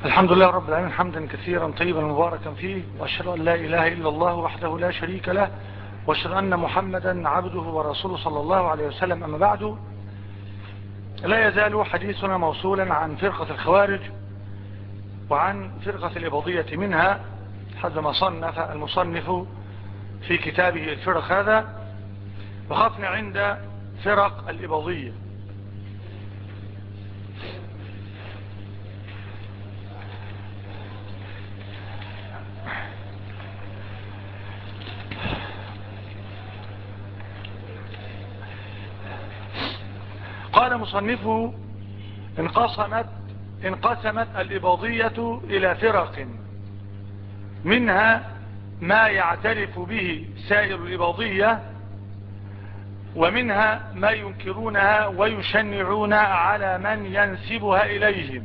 الحمد لله رب العالمين حمدا كثيرا طيبا مباركا فيه، وأشهد أن لا إله إلا الله وحده لا شريك له، وأشهد أن محمدا عبده ورسوله صلى الله عليه وسلم. أما بعد، لا يزال حديثنا موصولا عن فرقة الخوارج وعن فرقة الإباضية منها حسب ما صنف المصنف في كتابه الفرق هذا، وقفنا عند فرق الإباضية. قال مصنفه: انقسمت الإباضية إلى فرق، منها ما يعترف به سائر الإباضية، ومنها ما ينكرونها ويشنعون على من ينسبها إليهم.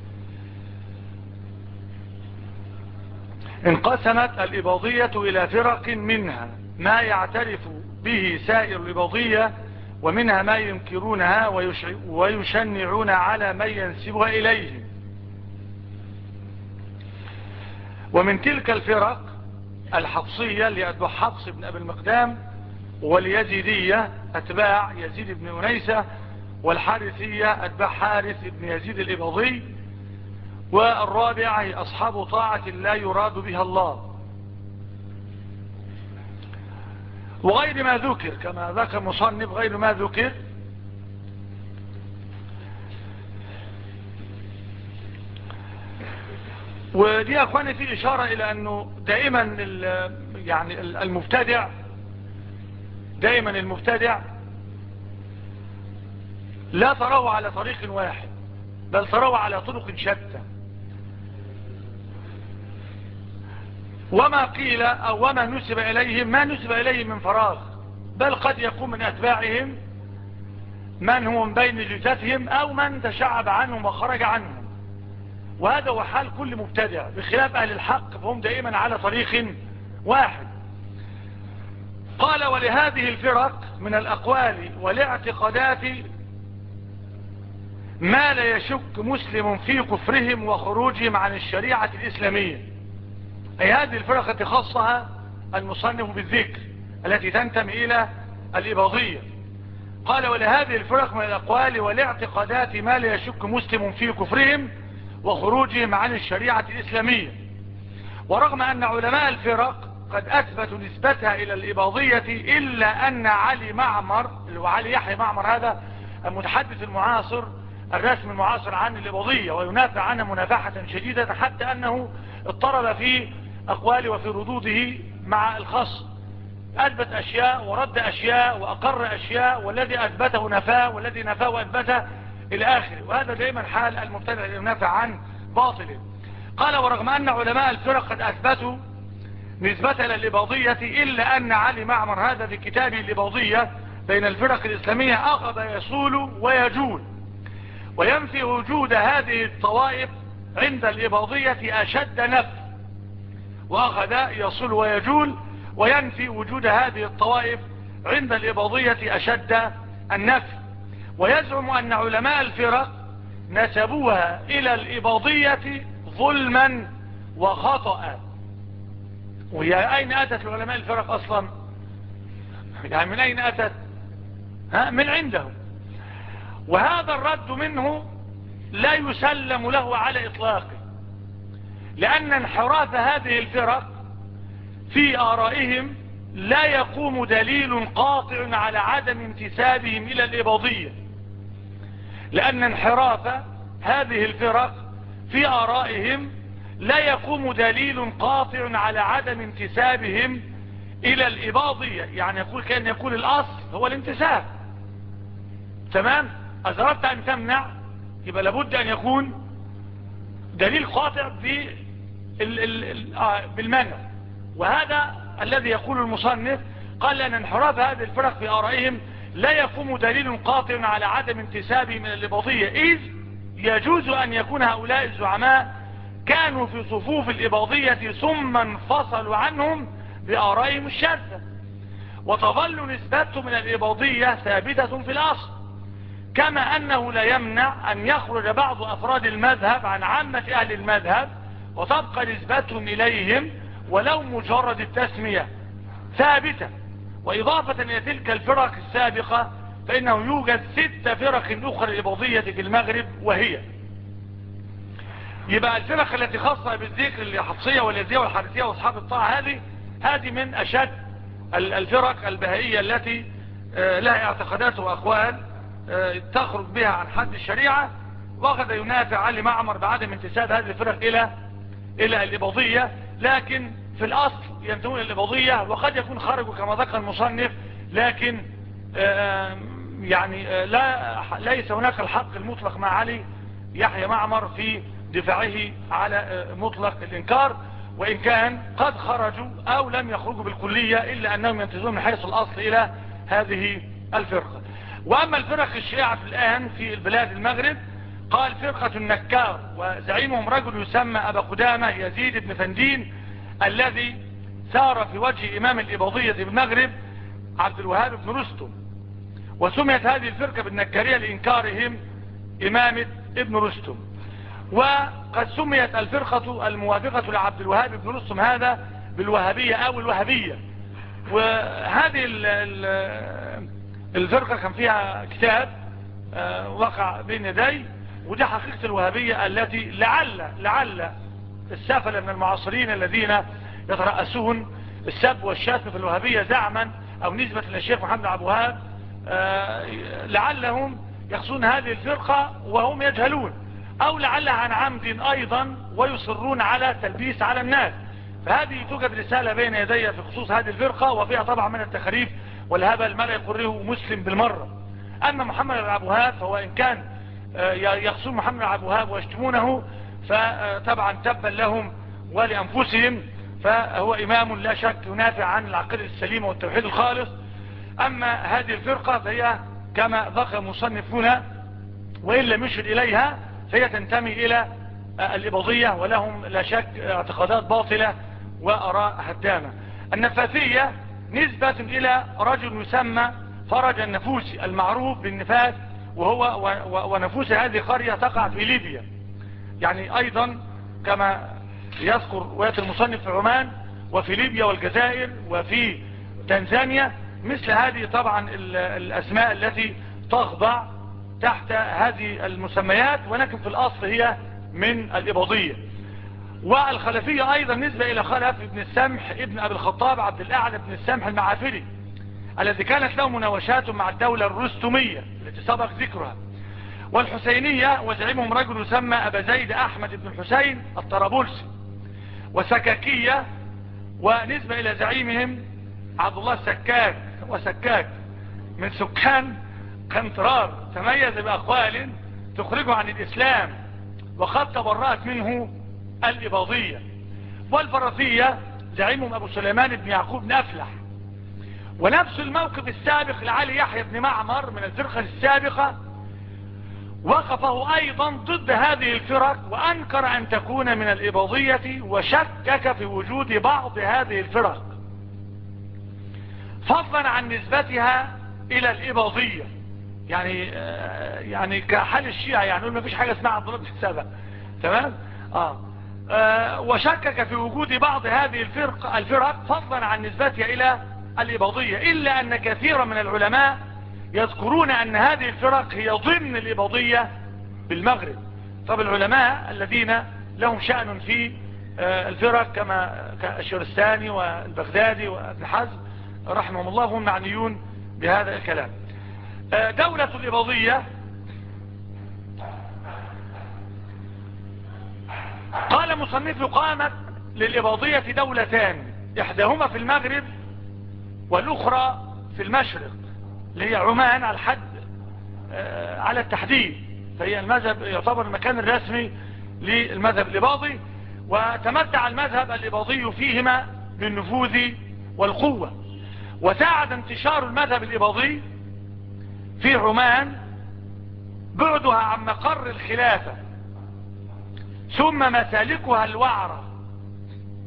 انقسمت الإباضية إلى فرق، منها ما يعترف به سائر الإباضية، ومنها ما ينكرونها ويشنعون على من ينسبها إليهم. ومن تلك الفرق الحفصية لأتباع حفص بن أبي المقدام، واليزيدية أتباع يزيد بن أنيسة، والحارثية أتباع حارث بن يزيد الإباضي، والرابعة أصحاب طاعة لا يراد بها الله، وغير ما ذكر كما ذكر مصنف غير ما ذكر. ودي يا أخواني في إشارة إلى أنه دائما يعني المبتدع لا تراه على طريق واحد، بل تراه على طرق شتى. وما قيل أو وما نسب إليهم ما نسب إليهم من فراغ، بل قد يكون من أتباعهم من هو من بين جثتهم أو من تشعب عنهم وخرج عنهم، وهذا هو حال كل مبتدع، بخلاف أهل الحق فهم دائما على طريق واحد. قال: ولهذه الفرق من الأقوال والاعتقادات ما لا يشك مسلم في كفرهم وخروجهم عن الشريعة الإسلامية. أي هذه الفرق التي خصها المصنف بالذكر التي تنتمي إلى الإباضية. قال: ولهذه الفرق من الأقوال والاعتقادات ما لا يشك مسلم في كفرهم وخروجهم عن الشريعة الإسلامية. ورغم أن علماء الفرق قد أثبتوا نسبتها إلى الإباضية، إلا أن علي معمر، اللي هو علي يحيى معمر، هذا المتحدث المعاصر الرسم المعاصر عن الإباضية وينافع عنها منافحة شديدة، حتى أنه اضطرب في أقواله وفي ردوده مع الخصم، أثبت أشياء ورد أشياء وأقر أشياء، والذي أثبته نفاه والذي نفاه أثبته إلى آخره. وهذا دائما حال المبتدع ينافع عن باطله. قال: ورغم أن علماء الفرق قد أثبتوا نسبة إلى الإباضية، إلا أن علي معمر هذا في كتابه الإباضية بين الفرق الإسلامية أخذ يصول ويجول وينفي وجود هذه الطوائف عند الإباضية أشد نفي، وأخذ يصول ويجول وينفي وجود هذه الطوائف عند الإباضية أشد النفي، ويزعم أن علماء الفرق نسبوها إلى الإباضية ظلما وخطأ. وهي أين أتت علماء الفرق أصلا؟ يعني من أين أتت؟ من عندهم. وهذا الرد منه لا يسلم له على إطلاقه، لأن انحراف هذه الفرق في آرائهم لا يقوم دليل قاطع على عدم انتسابهم إلى الإباضية، لأن انحراف هذه الفرق في آرائهم لا يقوم دليل قاطع على عدم انتسابهم إلى الإباضية. يعني كأن يقول الأصل هو الانتساب، تمام؟ إذا أردت أن تمنع يبقى لابد أن يكون دليل قاطع بالمنع. وهذا الذي يقول المصنف. قال: لأن انحراف هذه الفرق في آرائهم لا يقوم دليل قاطع على عدم انتسابهم إلى الإباضية، إذ يجوز أن يكون هؤلاء الزعماء كانوا في صفوف الإباضية ثم انفصلوا عنهم بآرائهم الشاذة، وتظل نسبتهم من الإباضية ثابتة في الأصل، كما أنه لا يمنع أن يخرج بعض أفراد المذهب عن عامة أهل المذهب وتبقى نسبتهم إليهم ولو مجرد التسمية ثابتة. وإضافة إلى تلك الفرق السابقة فإنه يوجد 6 فرق أخرى الإباضية في المغرب، وهي يبقى الفرق التي خاصة بالذكر الحفصية واليزية والحارثية وأصحاب الطاعة، هذه من أشد الفرق البهائية التي لها اعتقادات وأقوال تخرج بها عن حد الشريعة. وقد ينافع علي معمر بعدم انتساب هذه الفرق إلى الإباضية، لكن في الأصل ينتمون إلى الإباضية، وقد يكون خرجوا كما ذكر المصنف، لكن يعني ليس هناك الحق المطلق مع علي يحيى معمر في دفاعه على مطلق الإنكار، وإن كان قد خرجوا أو لم يخرجوا بالكلية إلا أنهم ينتزون من حيث الأصل إلى هذه الفرقة. وأما الفرق الشيعة الآن في البلاد المغرب، قال فرقة النكار وزعيمهم رجل يسمى أبا قدامة يزيد بن فندين، الذي سار في وجه إمام الإباضية بالمغرب عبد الوهاب بن رستم. وسميت هذه الفرقة بالنكارية لإنكارهم إمامة ابن رستم. وقد سميت الفرقة الموافقة لعبد الوهاب بن رستم هذا بالوهابية أو الوهابية. وهذه الفرقة كان فيها كتاب وقع بين يدي، ودي حقيقة الوهابية التي لعل السافل من المعاصرين الذين يترأسون السب والشتم في الوهابية زعما أو نسبة للشيخ محمد عبد الوهاب لعلهم يقصون هذه الفرقة وهم يجهلون، أو لعلها عن عمد أيضا ويصرون على تلبيس على الناس. فهذه توجد رسالة بين يدي في خصوص هذه الفرقة، وفيها طبعا من التخريف والهبل ما لا يقره مسلم بالمرة. أما محمد عبد الوهاب فهو إن كان يقصون محمد عبد الوهاب ويشتمونه فطبعا تبا لهم ولأنفسهم، فهو إمام لا شك ينافع عن العقيدة السليمة والتوحيد الخالص. أما هذه الفرقة فهي كما ذكر المصنفون وإن لم يشر إليها فهي تنتمي إلى الإباضية، ولهم لا شك اعتقادات باطلة وأراء هدامة. النفاثية نسبة إلى رجل يسمى فرج النفوسي المعروف بالنفاث، ونفوس هذه قرية تقع في ليبيا، يعني أيضا كما يذكر رواية المصنف في عمان وفي ليبيا والجزائر وفي تنزانيا. مثل هذه طبعا الأسماء التي تخضع تحت هذه المسميات، ولكن في الأصل هي من الإباضية. والخلفية أيضا نسبة إلى خلف ابن السمح ابن أبي الخطاب عبد الأعلى ابن السمح المعافري، الذي كانت له مناوشات مع الدولة الرستمية التي سبق ذكرها. والحسينية وزعيمهم رجل يسمى أبا زيد أحمد بن الحسين الطرابلسي. وسكاكية ونسبة إلى زعيمهم عبد الله السكاك، وسكاك من سكان قنطرار تميز بأقوال تخرجه عن الإسلام وقد تبرأت منه الإباضية. والفرثية زعيمهم أبو سليمان بن يعقوب بن أفلح. ونفس الموقف السابق لعلي يحيى بن معمر من الفرقة السابقة وقفه أيضا ضد هذه الفرق، وأنكر أن تكون من الإباضية، وشكك في وجود بعض هذه الفرق فضلا عن نسبتها إلى الإباضية. يعني كحال الشيعة، يعني ما فيش حاجة اسمها عبد الله بن سبأ، تمام. وشكك في وجود بعض هذه الفرق فضلا عن نسبتها إلى الإباضية، إلا أن كثيرا من العلماء يذكرون أن هذه الفرق هي ضمن الإباضية بالمغرب. طب العلماء الذين لهم شأن في الفرق كما الشرستاني والبغدادي وابن حزم رحمهم الله هم معنيون بهذا الكلام. دولة الإباضية قال مصنف قامت للإباضية دولتان، إحداهما في المغرب والأخرى في المشرق، اللي هي عمان على الحد على التحديد، فهي المذهب يعتبر المكان الرسمي للمذهب الإباضي. وتمتع المذهب الإباضي فيهما بالنفوذ والقوة، وساعد انتشار المذهب الإباضي في عمان بعدها عن مقر الخلافة ثم مسالكها الوعرة.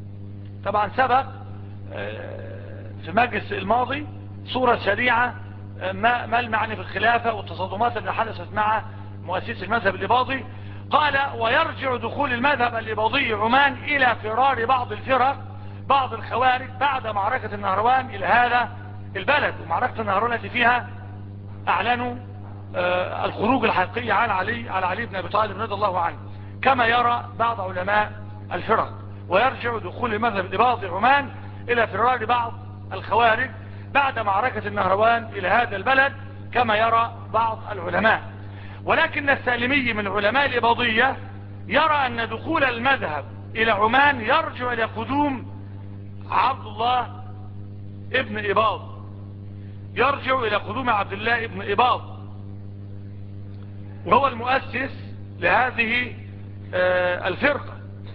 طبعا سبق في مجلس الماضي صورة سريعة ما المعني في الخلافة والتصادمات اللي حدثت مع مؤسس المذهب الإباضي. قال ويرجع دخول المذهب الإباضي عمان إلى فرار بعض الفرق بعض الخوارج بعد معركة النهروان إلى هذا البلد. ومعركة النهروان التي فيها أعلنوا الخروج الحقيقي على علي بن أبي طالب رضي الله عنه كما يرى بعض علماء الفرق. ويرجع دخول المذهب الإباضي عمان إلى فرار بعض الخوارج بعد معركة النهروان إلى هذا البلد كما يرى بعض العلماء. ولكن السالمي من علماء الإباضية يرى أن دخول المذهب إلى عمان يرجع إلى قدوم عبد الله ابن إباض، يرجع إلى قدوم عبد الله ابن إباض، وهو المؤسس لهذه الفرقة.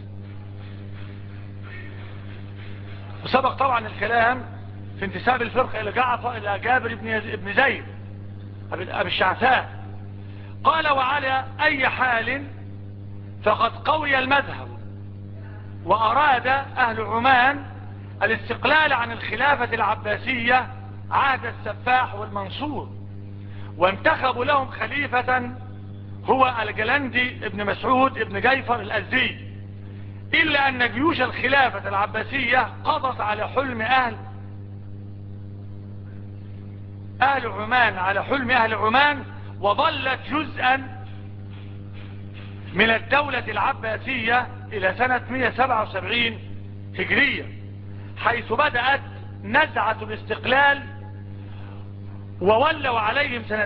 وسبق طبعا الكلام في انتساب الفرقة إلى جابر بن زيد أبي الشعثاء. قال وعلى أي حال فقد قوي المذهب وأراد أهل عمان الاستقلال عن الخلافة العباسية عهد السفاح والمنصور، وانتخبوا لهم خليفة هو الجلندي ابن مسعود ابن جيفر الأزدي، إلا أن جيوش الخلافة العباسية قضت على حلم أهل عمان على حلم أهل عمان، وظلت جزءا من الدولة العباسية إلى سنة 177 هجرية، حيث بدأت نزعة الاستقلال، وولوا عليهم سنة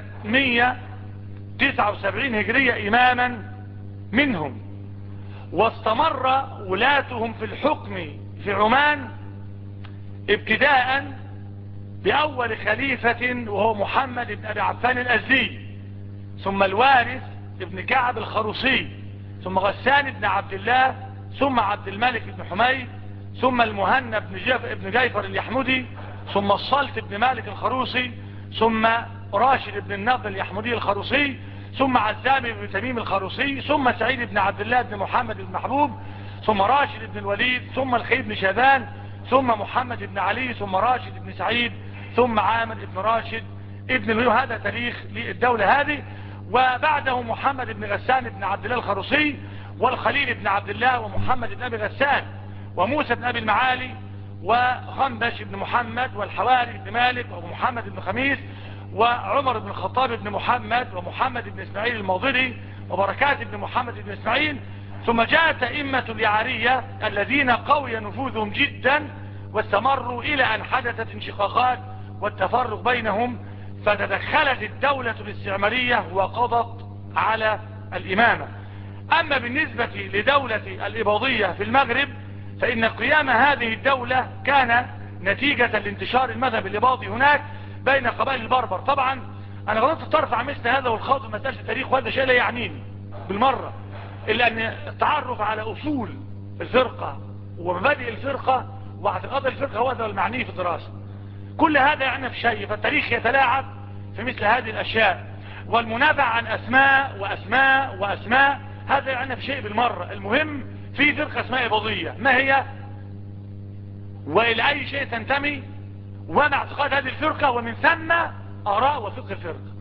179 هجرية إماما منهم. واستمر ولاتهم في الحكم في عمان ابتداء بأول خليفة وهو محمد بن أبي عفان الأزدي، ثم الوارث ابن كعب الخروصي، ثم غسان بن عبد الله، ثم عبد الملك بن حميد، ثم المهنا بن جيفر اليحمدي، ثم الصلت بن مالك الخروصي، ثم راشد بن النضر اليحمدي الخروصي، ثم عزام بن تميم الخروصي، ثم سعيد بن عبد الله بن محمد بن محبوب، ثم راشد بن الوليد، ثم الخير بن شاذان، ثم محمد بن علي، ثم راشد بن سعيد، ثم عامر بن راشد ابن الوليد. هذا تاريخ للدولة هذه. وبعده محمد بن غسان بن عبد الله الخروصي، والخليل بن عبد الله، ومحمد بن أبي غسان، وموسى بن أبي المعالي، وخنبش بن محمد، والحواري بن مالك، ومحمد بن خميس، وعمر بن الخطاب بن محمد، ومحمد بن إسماعيل الموضري، وبركات بن محمد بن إسماعيل. ثم جاءت أئمة اليعرية الذين قوي نفوذهم جدا، واستمروا إلى أن حدثت انشقاقات والتفرق بينهم، فتدخلت الدولة الاستعمارية وقضت على الإمامة. أما بالنسبة لدولة الإباضية في المغرب، فإن قيام هذه الدولة كان نتيجة لانتشار المذهب الإباضي هناك بين قبائل البربر. طبعا أنا غلطت الطرف عن مثل هذا والخوض مسألة التاريخ، وهذا شيء لا يعنيني بالمرة، إلا أن التعرف على أصول الفرقة ومبادئ الفرقة واعتقاد الفرقة هو هذا المعني في الدراسة. كل هذا يعني في شيء، فالتاريخ يتلاعب في مثل هذه الأشياء، والمنافع عن أسماء وأسماء وأسماء هذا يعني في شيء بالمرة. المهم في فرقة اسمها إباضية، ما هي وإلى أي شيء تنتمي وما اعتقاد هذه الفرقة، ومن ثم آراء وفقه الفرقة،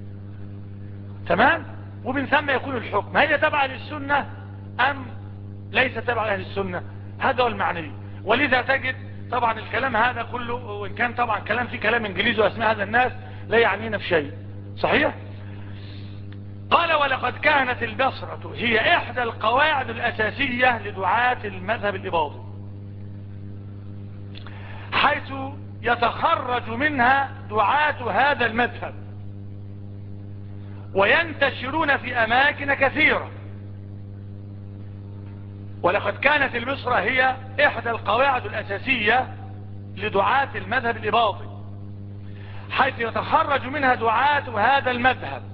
تمام؟ ومن ثم يكون الحكم هي تبع للسنة أم ليس تبع لأهل السنة. هذا هو المعني. ولذا تجد طبعا الكلام هذا كله، وإن كان طبعا كلام فيه كلام إنجليزي وأسماء هذا الناس لا يعنينا في شيء، صحيح؟ قال ولقد كانت البصرة هي إحدى القواعد الأساسية لدعاة المذهب الإباضي، حيث يتخرج منها دعاة هذا المذهب وينتشرون في أماكن كثيرة. ولقد كانت البصرة هي إحدى القواعد الأساسية لدعاة المذهب الإباضي، حيث يتخرج منها دعاة هذا المذهب،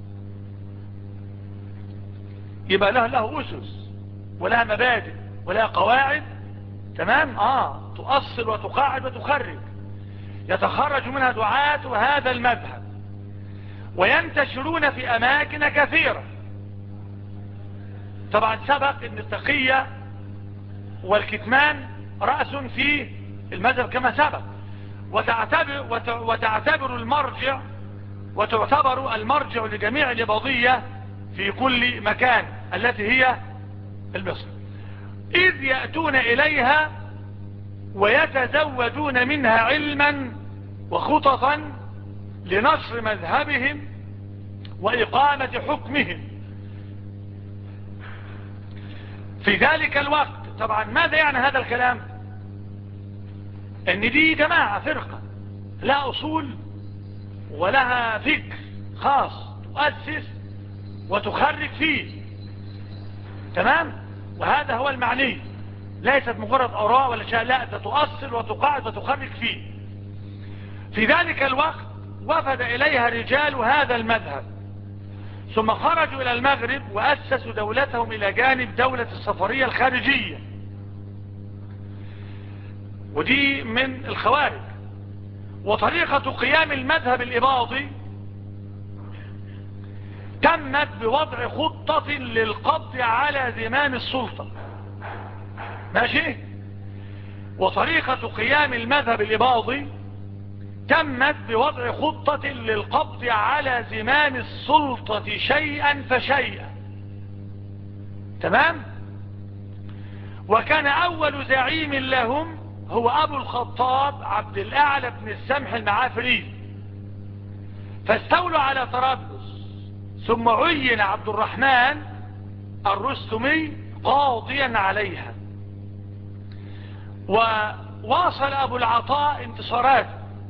يبقى له أسس ولها مبادئ ولها قواعد، تمام؟ تؤصل وتقاعد وتخرج. يتخرج منها دعاة هذا المذهب وينتشرون في أماكن كثيرة. طبعا سبق ان التقية والكتمان رأس في المذهب كما سبق، وتعتبر المرجع وتعتبر المرجع لجميع الإباضية في كل مكان التي هي المصر، إذ يأتون إليها ويتزودون منها علما وخططا لنشر مذهبهم وإقامة حكمهم في ذلك الوقت. طبعا ماذا يعني هذا الكلام؟ ان دي جماعة فرقة لا أصول ولها فكر خاص تؤسس وتخرج فيه، تمام؟ وهذا هو المعني، ليست مجرد آراء ولا شيء، لا، ده تؤصل وتقاعد وتخرج فيه. في ذلك الوقت وفد إليها رجال هذا المذهب، ثم خرجوا إلى المغرب وأسسوا دولتهم إلى جانب دولة الصفرية الخارجية، ودي من الخوارج. وطريقة قيام المذهب الإباضي تمت بوضع خطة للقبض على زمام السلطة، ماشي؟ وطريقة قيام المذهب الإباضي تمت بوضع خطة للقبض على زمام السلطة شيئا فشيئا، تمام؟ وكان أول زعيم لهم هو أبو الخطاب عبد الأعلى بن السمح المعافري، فاستولوا على طرابلس، ثم عين عبد الرحمن الرستمي قاضيا عليها. وواصل أبو العطاء انتصاراته،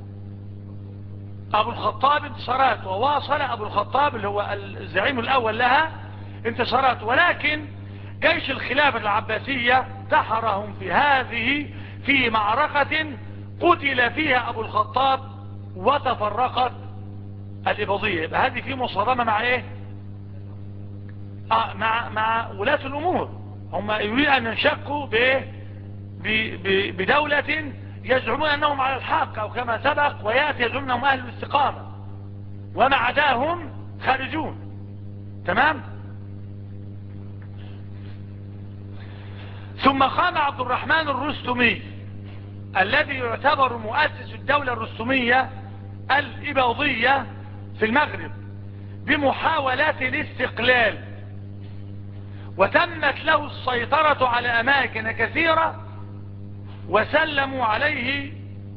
أبو الخطاب انتصاراته، وواصل أبو الخطاب اللي هو الزعيم الأول لها انتصاراته، ولكن جيش الخلافة العباسية دحرهم في معركة قتل فيها أبو الخطاب وتفرقت الإباضية. يبقى هذه في مصادمة مع إيه؟ مع ولاة الأمور، هم يريد أن ينشقوا بدولة يزعمون أنهم على الحق أو كما سبق، ويأتي يزعمون أنهم أهل الاستقامة، وما عداهم خارجون، تمام؟ ثم قام عبد الرحمن الرستمي الذي يعتبر مؤسس الدولة الرستمية الإباضية في المغرب بمحاولات الاستقلال، وتمت له السيطرة على أماكن كثيرة، وسلموا عليه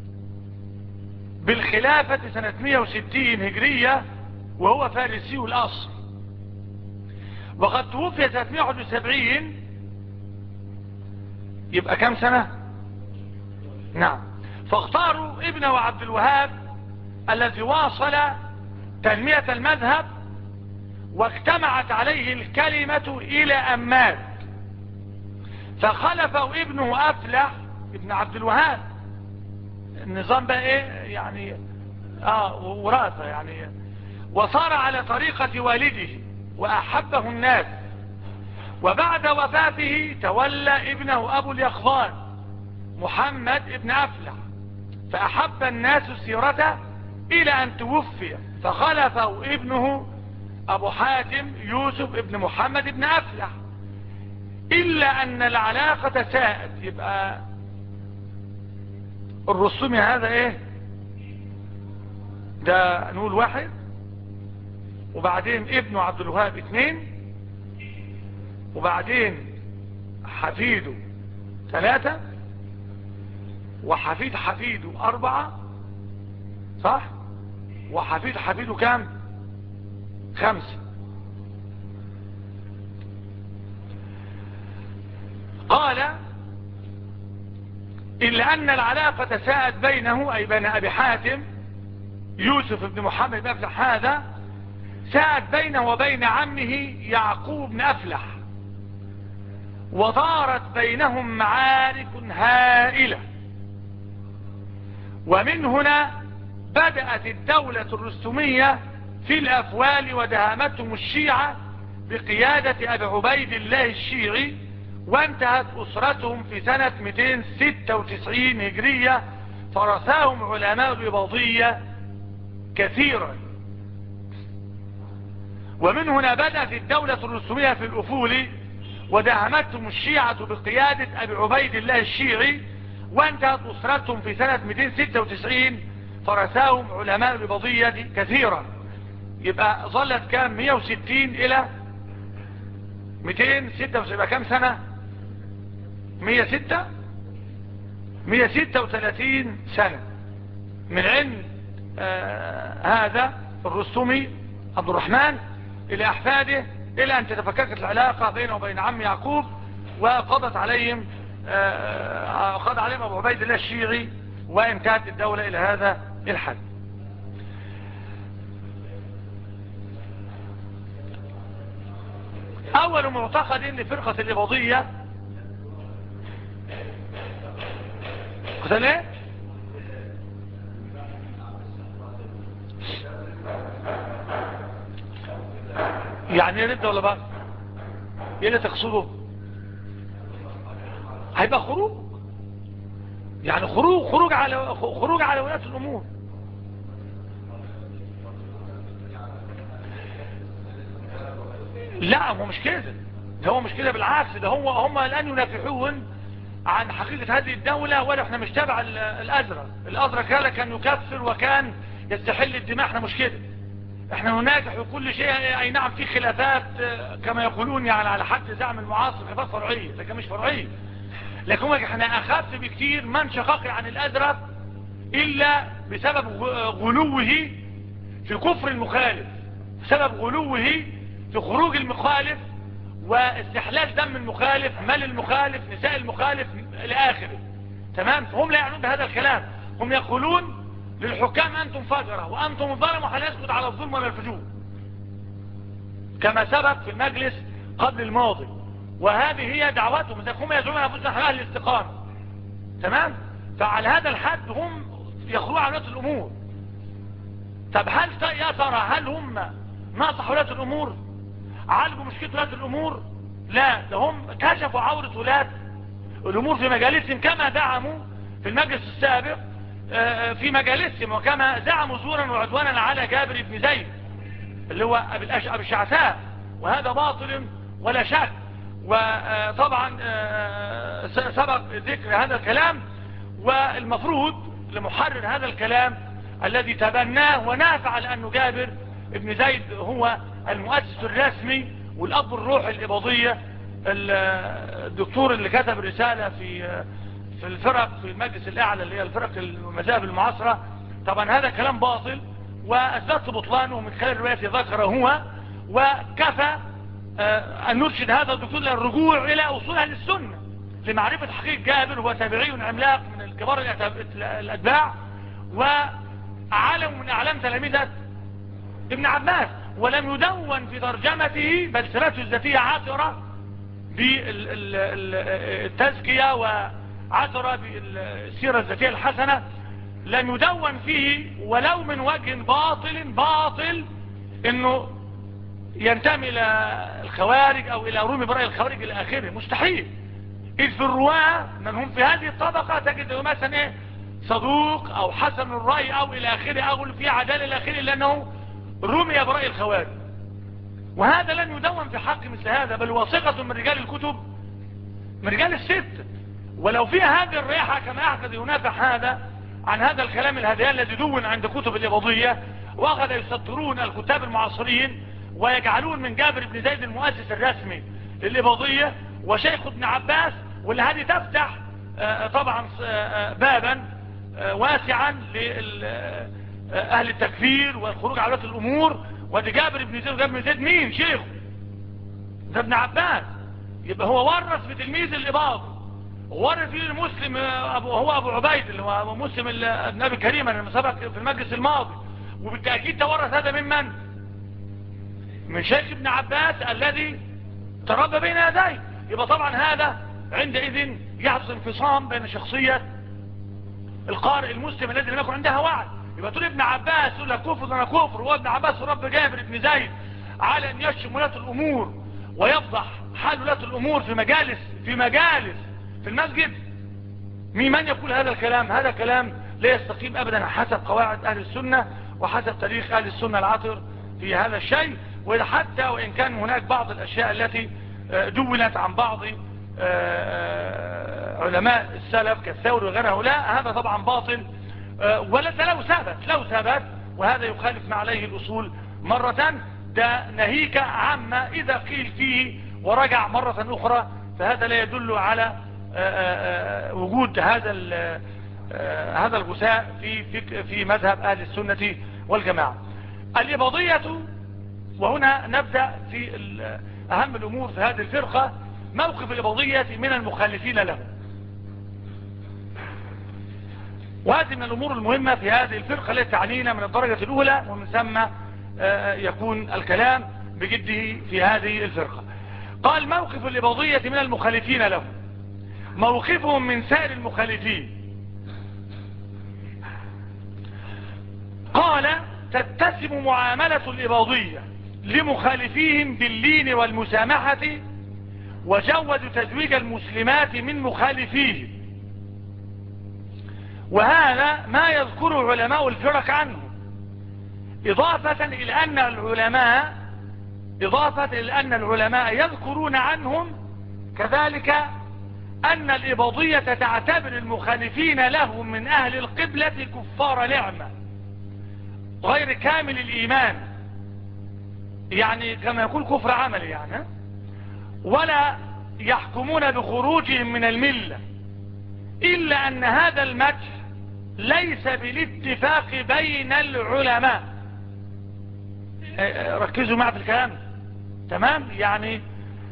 بالخلافة سنة 160 هجرية وهو فارسي الأصل، وقد توفي سنة 171. يبقى كم سنة؟ نعم. فاختاروا ابنه عبد الوهاب الذي واصل تنمية المذهب، واجتمعت عليه الكلمة إلى أن مات، فخلفه ابنه أفلح ابن عبد الوهاب. النظام بقى ايه يعني؟ وراثة يعني. وصار على طريقة والده وأحبه الناس، وبعد وفاته تولى ابنه أبو اليقظان محمد ابن أفلح، فأحب الناس سيرته إلى أن توفي، فخلفه ابنه أبو حاتم يوسف ابن محمد ابن أفلح، إلا أن العلاقة ساءت. يبقى الرسومي هذا ايه ده؟ نقول واحد، وبعدين ابنه عبد الوهاب 2، وبعدين حفيده 3، وحفيد حفيده 4، صح؟ وحفيد حفيده كام؟ 5. قال إلا أن العلاقة ساءت بينه، أي بين أبي حاتم يوسف بن محمد بن أفلح هذا، ساءت بينه وبين عمه يعقوب بن أفلح، ودارت بينهم معارك هائلة. ومن هنا بدأت الدولة الرستمية في الأفوال، ودهمتهم الشيعة بقيادة أبي عبيد الله الشيعي، وانتهت أسرتهم في سنة 296 هجرية، فرثاهم علماء الإباضية كثيرا. ومن هنا بدأت الدولة الرسومية في الأفول، ودهمتهم الشيعة بقيادة أبي عبيد الله الشيعي، وانتهت أسرتهم في سنة 296، فرثاهم علماء الإباضية كثيرا. يبقى ظلت كام؟ 160 الى 206، يبقى كام سنة؟ 136 سنة من عند هذا الرستمي عبد الرحمن الى احفاده، الى ان تتفككت العلاقة بينه وبين عم يعقوب، وقضت عليهم قضى عليهم ابو عبيد الله الشيعي، وانتهت الدولة الى هذا الحد. اول معتقد لفرقة الإباضية قتل ايه؟ يعني رد ولا بقى؟ ايه اللي تقصده؟ هيبقى خروج، يعني خروج على ولاة الامور. لا هو مش كده، ده هو مش كده، بالعكس، ده هم الان ينافحون عن حقيقة هذه الدولة، ولا احنا مش تابع الازرق هذا كان يكفر وكان يستحل الدماء، احنا مش كده، احنا نناجح وكل شيء، اي نعم في خلافات كما يقولون يعني على حد زعم المعاصر، خلافات فرعية لكن مش فرعية، لكن احنا اخف بكتير من شقاق عن الازرق الا بسبب غلوه في كفر المخالف، بسبب غلوه في خروج المخالف واستحلال دم المخالف، مال المخالف، نساء المخالف الى اخره. تمام؟ فهم لا يعنون بهذا الكلام، هم يقولون للحكام انتم فجرة وانتم الظلم، وهنسكت على الظلم ولا الفجور، كما سبق في المجلس قبل الماضي، وهذه هي دعوتهم، اذا هم يزعمون انفسهم اهل الاستقامة. تمام؟ فعلى هذا الحد هم يخرجون عن ولاة الامور. طب هل يا ترى هل هم ناصحوا ولاة الامور؟ عالجوا مشكلة ولاة الامور؟ لا، ده هم كشفوا عورة ولاة الامور في مجالسهم، كما دعموا في المجلس السابق في مجالسهم، وكما زعموا زورا وعدوانا على جابر بن زيد اللي هو ابي الشعثاء، وهذا باطل ولا شك. وطبعا سبق ذكر هذا الكلام، والمفروض لمحرر هذا الكلام الذي تبناه ونافع على أنه جابر ابن زيد هو المؤسس الرسمي والأب الروحي الإباضية، الدكتور اللي كتب رسالة في الفرق في المجلس الأعلى اللي هي الفرق المذاهب المعاصرة، طبعا هذا كلام باطل، وأثبت بطلانه من خلال رواية ذكره هو، وكفى أن نرشد هذا الدكتور للرجوع إلى أصول أهل السنة لمعرفة حقيقة جابر. هو تابعي عملاق من الكبار الأتباع، وعالم من أعلام تلاميذة ابن عباس، ولم يدون في ترجمته، بل سيرته الذاتية عاطرة بالتزكية وعاطرة بالسيرة الذاتية الحسنة، لم يدون فيه ولو من وجه باطل انه ينتمي الى الخوارج او الى رومي برأي الخوارج الى اخره، مستحيل. اذ في الرواة من هم في هذه الطبقة تجد مثلا ايه صدوق او حسن الرأي او الى اخره، او في عدالة الى اخره، لانه رمي برأي الخوارج، وهذا لن يدون في حق مثل هذا، بل واثقة من رجال الكتب، من رجال الست. ولو فيها هذه الريحة كما يعقد ينافح هذا عن هذا الكلام الهذيان الذي دون عند كتب الإباضية، واخذ يسطرون الكتاب المعاصرين ويجعلون من جابر بن زيد المؤسس الرسمي للإباضية وشيخ ابن عباس، واللي هذه تفتح طبعا بابا واسعا لأهل التكفير والخروج على ولاة الأمور. ودي جابر بن زيد، وجابر بن زيد مين شيخه؟ ده ابن عباس، يبقى هو ورث في تلميذ الإباضي، ورث فيه المسلم هو أبو عبيد اللي هو أبو مسلم ابن أبي كريم اللي سبق في المجلس الماضي، وبالتأكيد تورث هذا ممن؟ من شيخ ابن عباس الذي تربى بين يديه. يبقى طبعا هذا عندئذ يحدث انفصام بين شخصية القارئ المسلم الذي لم يكن عندها وعي. يبقى تقول ابن عباس تقول لك كفر، انا كفر، وابن عباس رب جابر بن زيد على ان يشتم ولاة الامور ويفضح حال ولاة الامور في مجالس في المسجد. من يقول هذا الكلام؟ هذا كلام لا يستقيم ابدا حسب قواعد اهل السنة وحسب تاريخ اهل السنة العاطر في هذا الشيء. وحتى وان كان هناك بعض الاشياء التي دونت عن بعض علماء السلف كالثوري وغيره، لا هذا طبعا باطل، ولا لو ثبت وهذا يخالف ما عليه الاصول مرة، ده نهيك عما إذا قيل فيه ورجع مرة أخرى، فهذا لا يدل على وجود هذا الغثاء في مذهب أهل السنة والجماعة. الإباضية، وهنا نبدأ في أهم الأمور في هذه الفرقة، موقف الإباضية من المخالفين له. وهذه من الأمور المهمة في هذه الفرقة التي تعنينا من الدرجة الأولى، ومن ثم يكون الكلام بجده في هذه الفرقة. قال موقف الإباضية من المخالفين له. موقفهم من سائر المخالفين، قال تتسم معاملة الإباضية لمخالفيهم باللين والمسامحة، وجود تزويج المسلمات من مخالفيهم. وهذا ما يذكره علماء الفرق عنه، إضافة إلى أن العلماء يذكرون عنهم كذلك أن الإباضية تعتبر المخالفين لهم من أهل القبلة كفار نعمة غير كامل الإيمان، يعني كما يقول كفر عمل يعني، ولا يحكمون بخروجهم من الملة، إلا أن هذا المدح ليس بالاتفاق بين العلماء. ركزوا معي في الكلام، تمام؟ يعني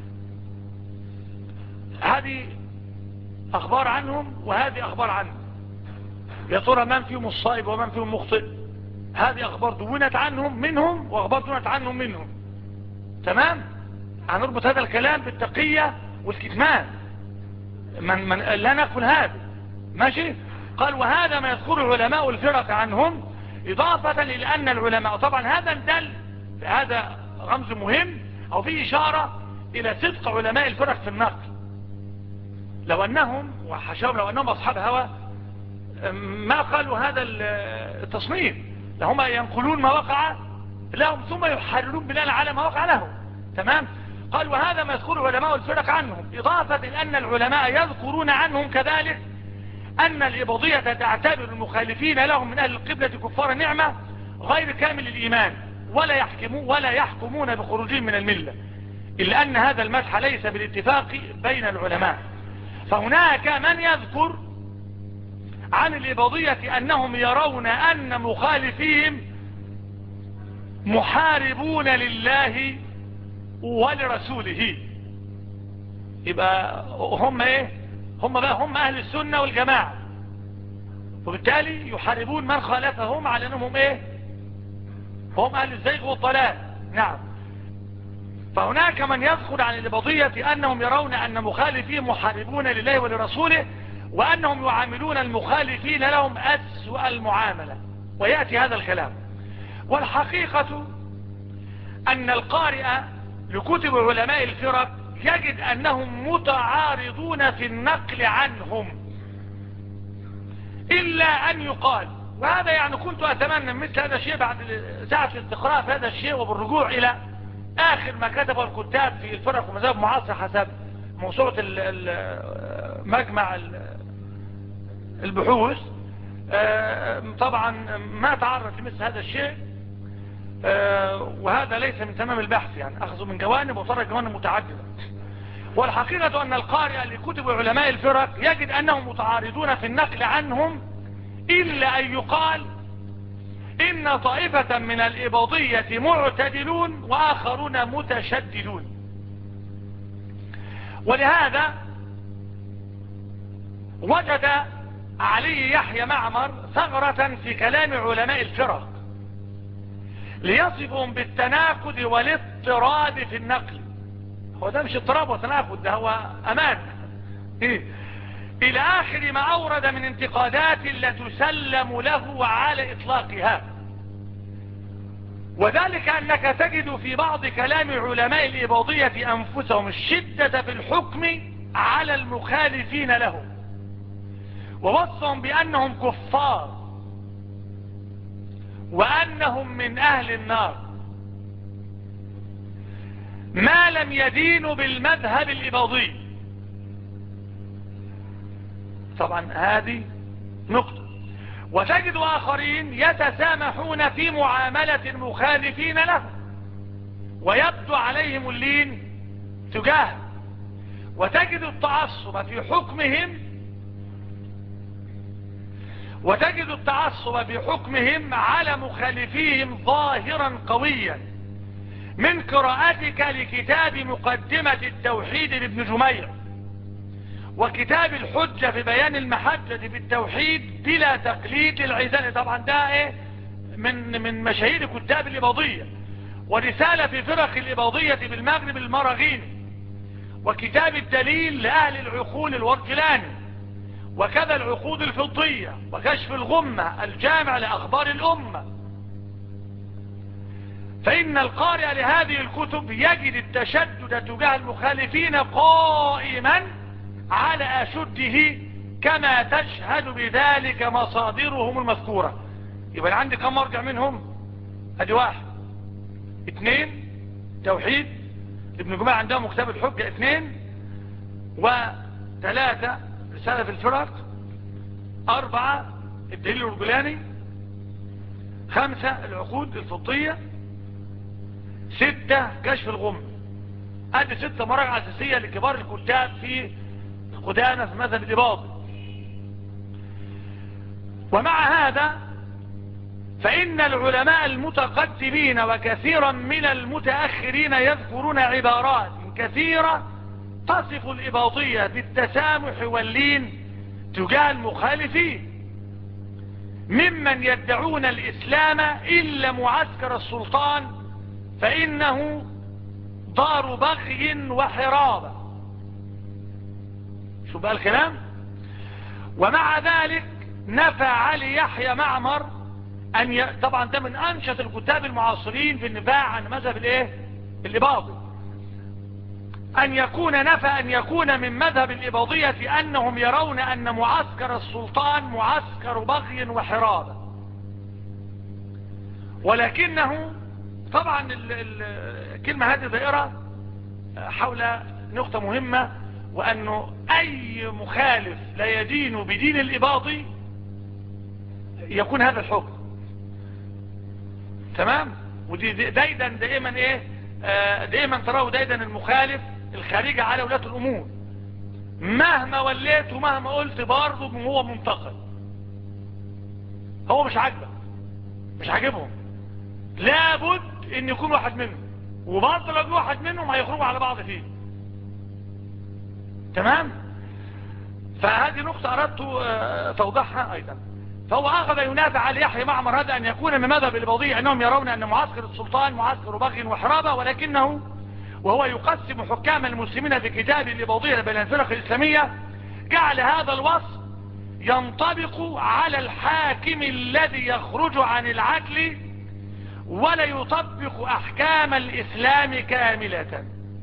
هذه أخبار عنهم وهذه أخبار عنهم، يا ترى من فيهم الصائب ومن فيهم مخطئ؟ هذه أخبار دونت عنهم منهم، وأخبار دونت عنهم منهم، تمام؟ هنربط هذا الكلام بالتقية والكتمان، من لا نقبل هذا، ماشي؟ قال وهذا ما يذكره علماء الفرق عنهم، إضافة إلى أن العلماء، طبعا هذا دل، هذا رمز مهم أو فيه إشارة إلى صدق علماء الفرق في النقل. لو أنهم وحشاهم لو أنهم أصحاب هوى ما قالوا هذا التصنيف، لهم ينقلون ما وقع لهم ثم يحررون بناء على ما وقع لهم، تمام؟ قال وهذا ما يذكره علماء الفرق عنهم، إضافة إلى أن العلماء يذكرون عنهم كذلك أن الإباضية تعتبر المخالفين لهم من أهل القبلة كفار نعمة غير كامل الإيمان، ولا يحكمون بخروجهم من الملة، إلا أن هذا المدح ليس بالاتفاق بين العلماء. فهناك من يذكر عن الإباضية أنهم يرون أن مخالفيهم محاربون لله ولرسوله. يبقى هم ايه؟ هم أهل السنة والجماعة، وبالتالي يحاربون من خالفهم على أنهم ايه؟ هم أهل الزيغ والضلال. نعم. فهناك من يذكر عن الإباضية أنهم يرون أن مخالفين محاربون لله ولرسوله، وأنهم يعاملون المخالفين لهم أسوأ المعاملة، ويأتي هذا الكلام. والحقيقة أن القارئ لكتب علماء الفرق يجد أنهم متعارضون في النقل عنهم، إلا أن يقال، وهذا يعني كنت أتمنى مثل هذا الشيء بعد ساعة الاستقراء في هذا الشيء، وبالرجوع إلى آخر ما كتبه الكتاب في الفرق ومذاهب معاصر حسب موسوعة مجمع البحوث. طبعا ما تعرض لمثل هذا الشيء، وهذا ليس من تمام البحث، يعني أخذوا من جوانب وطرق جوانب متعددة. والحقيقة أن القارئ لكتب علماء الفرق يجد أنهم متعارضون في النقل عنهم، إلا أن يقال إن طائفة من الإباضية معتدلون وآخرون متشددون. ولهذا وجد علي يحيى معمر ثغرة في كلام علماء الفرق ليصفهم بالتناقض والاضطراب في النقل. هو ده مش اضطراب وتناقض، ده هو أمان إلى آخر ما أورد من انتقادات لا تسلم له على إطلاقها. وذلك أنك تجد في بعض كلام علماء الإباضية أنفسهم الشدة في الحكم على المخالفين لهم، ووصفهم بأنهم كفار وأنهم من أهل النار ما لم يدينوا بالمذهب الإباضي. طبعا هذه نقطة. وتجد آخرين يتسامحون في معاملة المخالفين له ويبدو عليهم اللين تجاهه. وتجد التعصب في حكمهم على مخالفيهم ظاهرا قويا، من قراءتك لكتاب مقدمة التوحيد لابن جميع وكتاب الحجة في بيان المحجة بالتوحيد بلا تقليد للعيزاني. طبعا ده من مشاهير كتاب الإباضية، ورسالة في فرق الإباضية بالمغرب المراغيني، وكتاب الدليل لأهل العقول الورجلاني، وكذا العقود الفضية، وكشف الغمة الجامع لأخبار الأمة. فإن القارئ لهذه الكتب يجد التشدد تجاه المخالفين قائما على أشده، كما تشهد بذلك مصادرهم المذكورة. يبقى عندي كم مرجع منهم؟ ادي 1 2 توحيد ابن جماعة عندهم كتاب الحجة 2 و3 رسالة في الفرق 4 الدليل الرجلاني 5 العقود الفضية 6 كشف الغم. ادي 6 مراجع اساسية لكبار الكتاب في قدامى في مذهب الإباضي. ومع هذا فإن العلماء المتقدمين وكثيرا من المتأخرين يذكرون عبارات كثيرة تصف الإباضية بالتسامح واللين تجاه المخالفين، ممن يدعون الإسلام إلا معسكر السلطان فإنه دار بغي وحرابة. شو بقى الكلام؟ ومع ذلك نفى علي يحيى معمر طبعا ده من أنشط الكتاب المعاصرين في النفاع عن مذهب الإباضي، نفى أن يكون من مذهب الإباضية أنهم يرون أن معسكر السلطان معسكر بغي وحرابة. ولكنه طبعا الكلمة هذه دائرة حول نقطة مهمة، وأنه أي مخالف لا يدين بدين الإباضي يكون هذا الحكم. تمام؟ ودي دايدا دائما دائما تراه دايدا المخالف الخارجي على ولاة الأمور، مهما وليت ومهما قلت برضه هو منتقد، هو مش عاجبك، مش عاجبهم، لابد ان يكون واحد منهم، وبرضه لو واحد منهم هيخرجوا على بعض فيه. تمام؟ فهذه نقطة أردت توضحها أيضا. فهو أخذ ينافع على يحيى معمر هذا أن يكون من مذهب الإباضية أنهم يرون أن معسكر السلطان معسكر بغي وحرابة، ولكنه وهو يقسم حكام المسلمين في كتاب الإباضية بين الفرق الإسلامية جعل هذا الوصف ينطبق على الحاكم الذي يخرج عن العدل ولا يطبق أحكام الإسلام كاملة.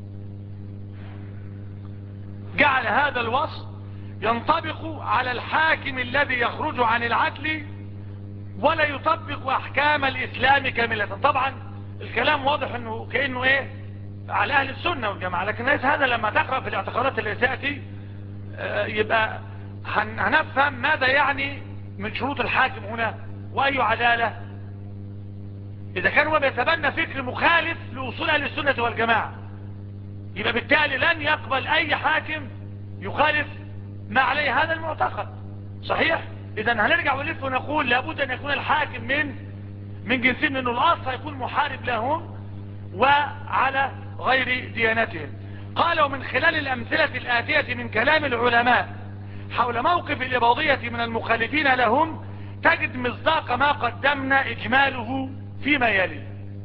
جعل هذا الوصف ينطبق على الحاكم الذي يخرج عن العدل ولا يطبق أحكام الإسلام كاملة. طبعا الكلام واضح انه كأنه على أهل السنة والجماعة، لكن ليس هذا. لما تقرأ في الاعتقادات اللي تأتي يبقى هنفهم ماذا يعني من شروط الحاكم هنا وأي عدالة، إذا كان هو بيتبنى فكر مخالف لأصول أهل السنة والجماعة، يبقى بالتالي لن يقبل أي حاكم يخالف ما عليه هذا المعتقد. صحيح؟ إذا هنرجع ونلف ونقول لابد أن يكون الحاكم من جنسين، أنه الأصل يكون محارب لهم وعلى غير ديانتهم. قال: ومن خلال الأمثلة الآتية من كلام العلماء حول موقف الإباضية من المخالفين لهم تجد مصداق ما قدمنا إجماله فيما يلي.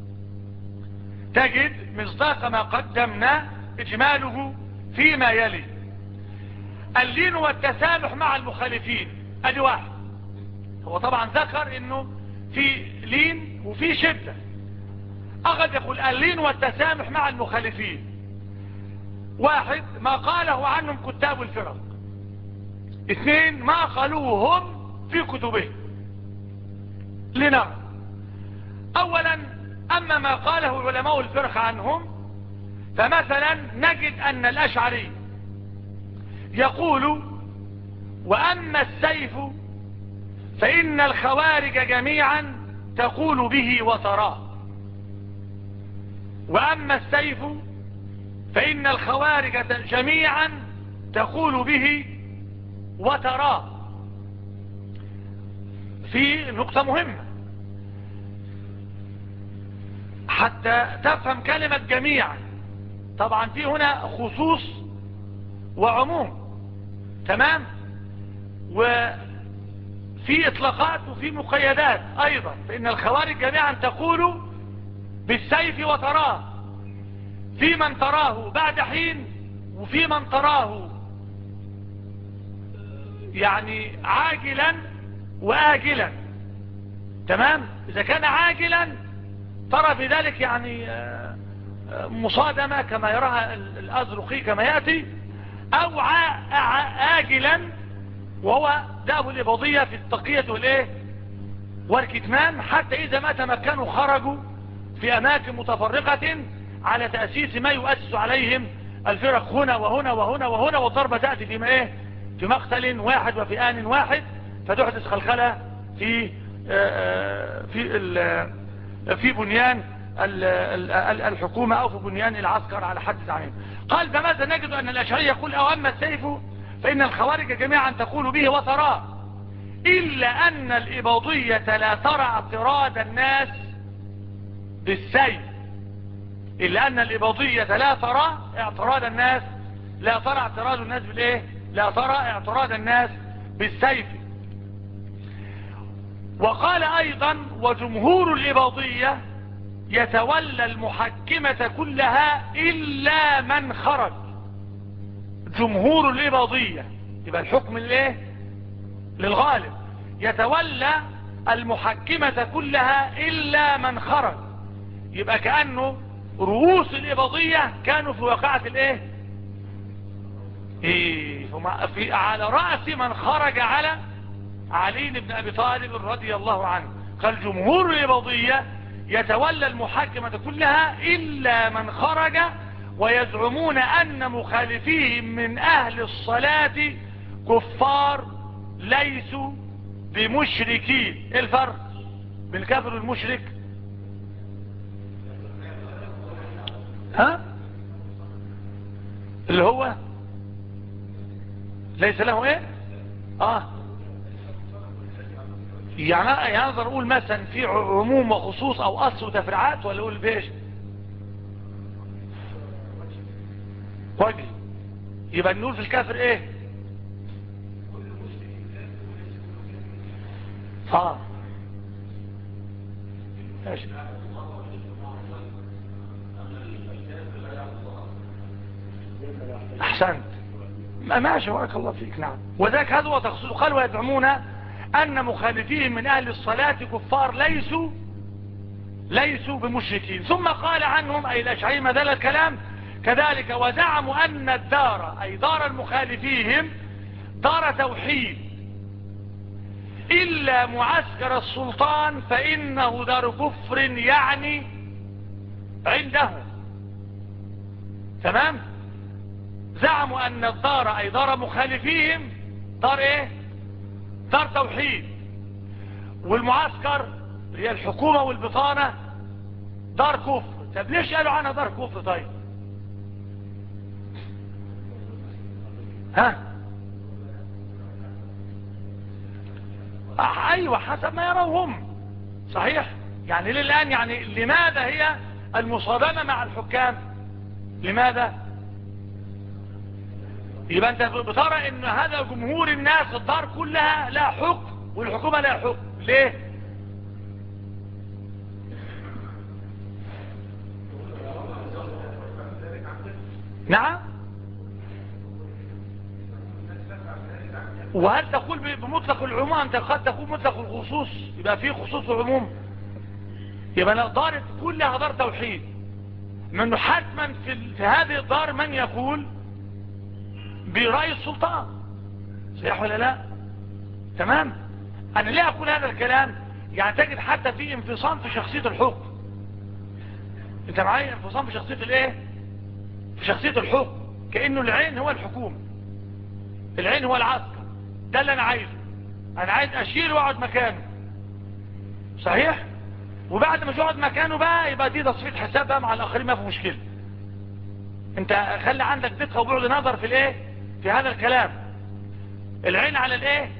اللين والتسامح مع المخالفين. ادي 1. هو طبعا ذكر انه في لين وفي شدة. اخذ يقول اللين والتسامح مع المخالفين. 1 ما قاله عنهم كتاب الفرق. 2 ما قالوه هم في كتبهم. لنرى. اولا اما ما قاله علماء الفرق عنهم، فمثلا نجد ان الاشعري يقول: واما السيف فإن الخوارج جميعا تقول به وتراه. وأما السيف فإن الخوارج جميعا تقول به وتراه. في نقطة مهمة حتى تفهم كلمة جميعا. طبعا في هنا خصوص وعموم، تمام، وفي اطلاقات وفي مقيدات ايضا. فإن الخوارج جميعا تقول بالسيف وتراه، في من تراه بعد حين، وفي من تراه يعني عاجلا وآجلا. تمام. إذا كان عاجلا ترى في ذلك يعني مصادمة كما يراها الأزرقي كما يأتي، أو آجلا وهو داب الإباضية في التقية والإيه والكتمان، حتى إذا ما تمكنوا خرجوا في أماكن متفرقة على تأسيس ما يؤسس عليهم الفرق هنا وهنا وهنا وهنا، والضربة تأتي في إيه في مقتل واحد وفي آن واحد، فتحدث خلخلة في في بنيان الحكومة أو في بنيان العسكر على حد زعيم. قال فماذا نجد أن الأشعري يقول أو أما السيف فإن الخوارج جميعا تقول به وتراه، إلا أن الإباضية لا ترى اعتراض الناس بالسيف. إلا أن الإباضية لا ترى اعتراض الناس، لا ترى اعتراض الناس بالإيه، لا ترى اعتراض الناس بالسيف. وقال أيضا وجمهور الإباضية يتولى المحكمة كلها إلا من خرج. جمهور الإباضية يبقى الحكم للإيه للغالب، يتولى المحكمة كلها إلا من خرج. يبقى كأنه رؤوس الإباضية كانوا في واقعة الإيه في على رأس من خرج على علي بن أبي طالب رضي الله عنه. قال جمهور الإباضية يتولى المحاكمة كلها إلا من خرج، ويزعمون أن مخالفيهم من أهل الصلاة كفار ليسوا بمشركين. ايه الفرق بين الكافر والمشرك؟ ها اللي هو ليس له ايه يعني اقدر اقول مثلا في عموم وخصوص او اصل وتفريعات، ولا اقول بيش وجه؟ يبقى نقول في الكافر ايه ماشي. احسنت ماشي بارك الله فيك. نعم وذاك هذا هو تخصيصه. قال ويزعمون ان مخالفين من اهل الصلاة كفار ليسوا بمشركين. ثم قال عنهم اي الاشعري ما زال الكلام كذلك، وزعموا ان الدار اي دار المخالفيهم دار توحيد الا معسكر السلطان فانه دار كفر يعني عندهم. تمام. زعموا ان الدار اي دار مخالفيهم دار ايه دار توحيد، والمعسكر هي الحكومة والبطانة دار كفر. طب ليش قالوا عنها دار كفر؟ طيب ايوه حسب ما يروا هم. صحيح. يعني للآن يعني لماذا هي المصادمة مع الحكام؟ لماذا؟ يبقى انت بترى ان هذا جمهور الناس الدار كلها لا حكم والحكومة لا حكم. ليه؟ نعم. وهل تقول بمطلق العموم؟ انت قد تقول مطلق الخصوص، يبقى فيه خصوص وعموم. يبقى لا دار كلها دار توحيد، منه حتما في هذه الدار من يقول برأي السلطان. صحيح ولا لا؟ تمام. انا ليه اقول هذا الكلام؟ يعني تجد حتى في انفصام في شخصية الحكم. انت معايا؟ انفصام في شخصية الايه في شخصية الحكم، كأنه العين هو الحكومة، العين هو العسكر. ده اللي انا عايزه. انا عايز اشيله واقعد مكانه. صحيح؟ وبعد ما يقعد مكانه بقى يبقى دي تصفية حساب بقى مع الاخرين، ما في مشكلة. انت خلي عندك دقة وبعد نظر في الايه، في هذا الكلام. العين على الايه،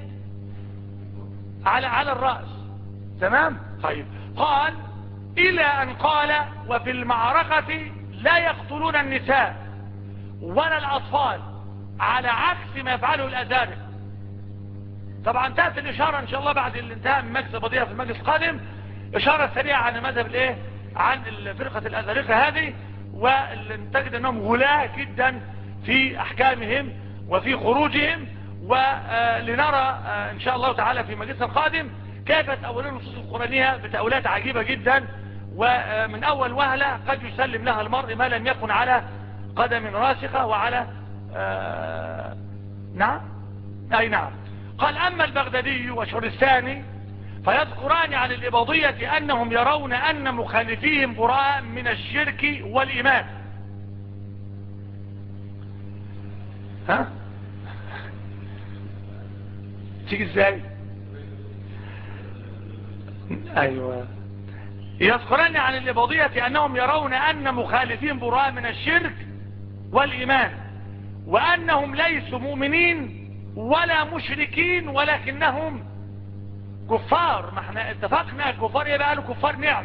على الرأس. تمام. طيب قال الى ان قال وفي المعركة لا يقتلون النساء ولا الاطفال على عكس ما يفعله الازارق. طبعا تأتي الاشارة ان شاء الله بعد الانتهاء من مجلس القضية في المجلس القادم، اشارة سريعة عن مذهب الايه، عن فرقة الازارقة هذه، ونجد انهم غلاة جدا في احكامهم وفي خروجهم. ولنرى ان شاء الله تعالى في مجلس القادم كيف تأولون النصوص القرآنية بتأولات عجيبة جدا، ومن اول وهلة قد يسلم لها المرء ما لم يكن على قدم راسخة وعلى نعم اي نعم. قال اما البغدادي وشورستاني فيذكران عن الإباضية أنهم يرون أن مخالفيهم براء من الشرك والإيمان. ها تيجي ازاي؟ ايوه. يذكران عن الإباضية أنهم يرون أن مخالفيهم براء من الشرك والإيمان، وأنهم ليسوا مؤمنين ولا مشركين ولكنهم كفار. ما احنا اتفقنا كفار ايه بقى؟ له كفار نعمة.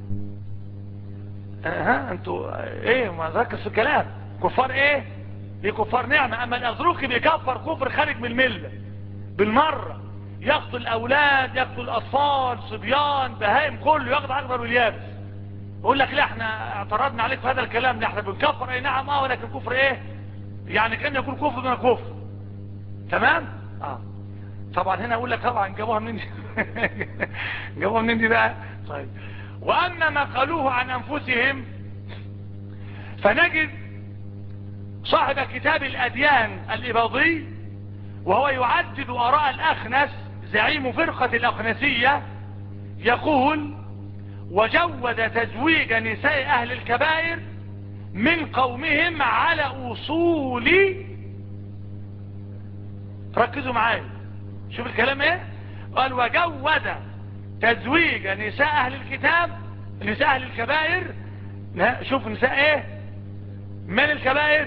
ها انتوا ايه ما ركز في الكلام. كفار ايه؟ دي كفار نعمة. اما الازروقي بيكفر كفر خارج من الملة بالمرة، يقتل الاولاد، يقتل الاطفال، صبيان، بهائم، كله ياخد اكبر واليابس. يقول لك لا احنا اعترضنا عليك في هذا الكلام، لا احنا بنكفر اي نعم ولكن كفر ايه يعني، كان يكون كفر من الكفر. تمام. طبعا هنا اقول لك طبعا جابوها منين دي؟ جابوها منين دي بقى؟ طيب واما ما قالوه عن انفسهم فنجد صاحب كتاب الاديان الاباضي وهو يعدد اراء الاخنس زعيم فرقة الاخنسية يقول وجود تزويج نساء اهل الكبائر من قومهم على اصول. ركزوا معايا شوف الكلام ايه. قال وجود تزويج نساء اهل الكتاب، نساء اهل الكبائر. شوف نساء ايه من الكبائر.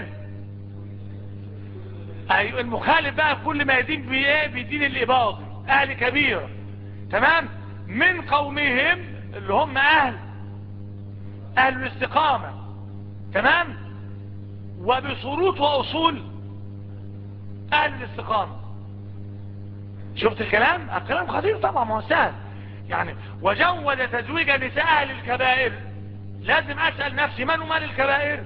ايوه المخالف بقى كل ما يدين بايه، بدين الاباضي اهل كبيرة. تمام. من قومهم اللي هم اهل الاستقامة. تمام. وبشروط واصول اهل الاستقامة. شفت الكلام؟ الكلام خطير طبعا، ما هو سهل يعني. وجود تزويج نساء اهل الكبائر، لازم اسأل نفسي من هم اهل الكبائر؟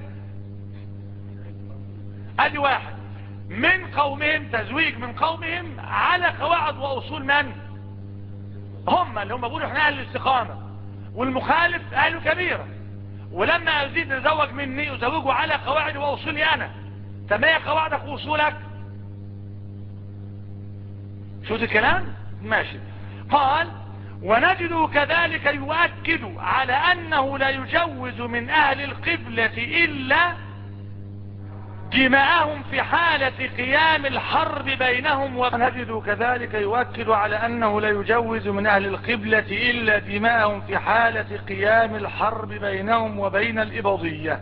ادي واحد. من قومهم، تزويج من قومهم على قواعد واصول من هم اللي هم بيقولوا احنا اهل الاستقامة، والمخالف اهل كبيرة. ولما يزيد يزوج مني يزوجه على قواعد واصولي انا. طب ايه قواعدك واصولك؟ شوف الكلام ماشي. قال ونجد كذلك يؤكد على انه لا يجوز من اهل القبلة الا دماءهم في حالة قيام الحرب بينهم. ونجد كذلك يؤكد على انه لا يجوز من اهل القبلة الا دماءهم في حالة قيام الحرب بينهم وبين الاباضية.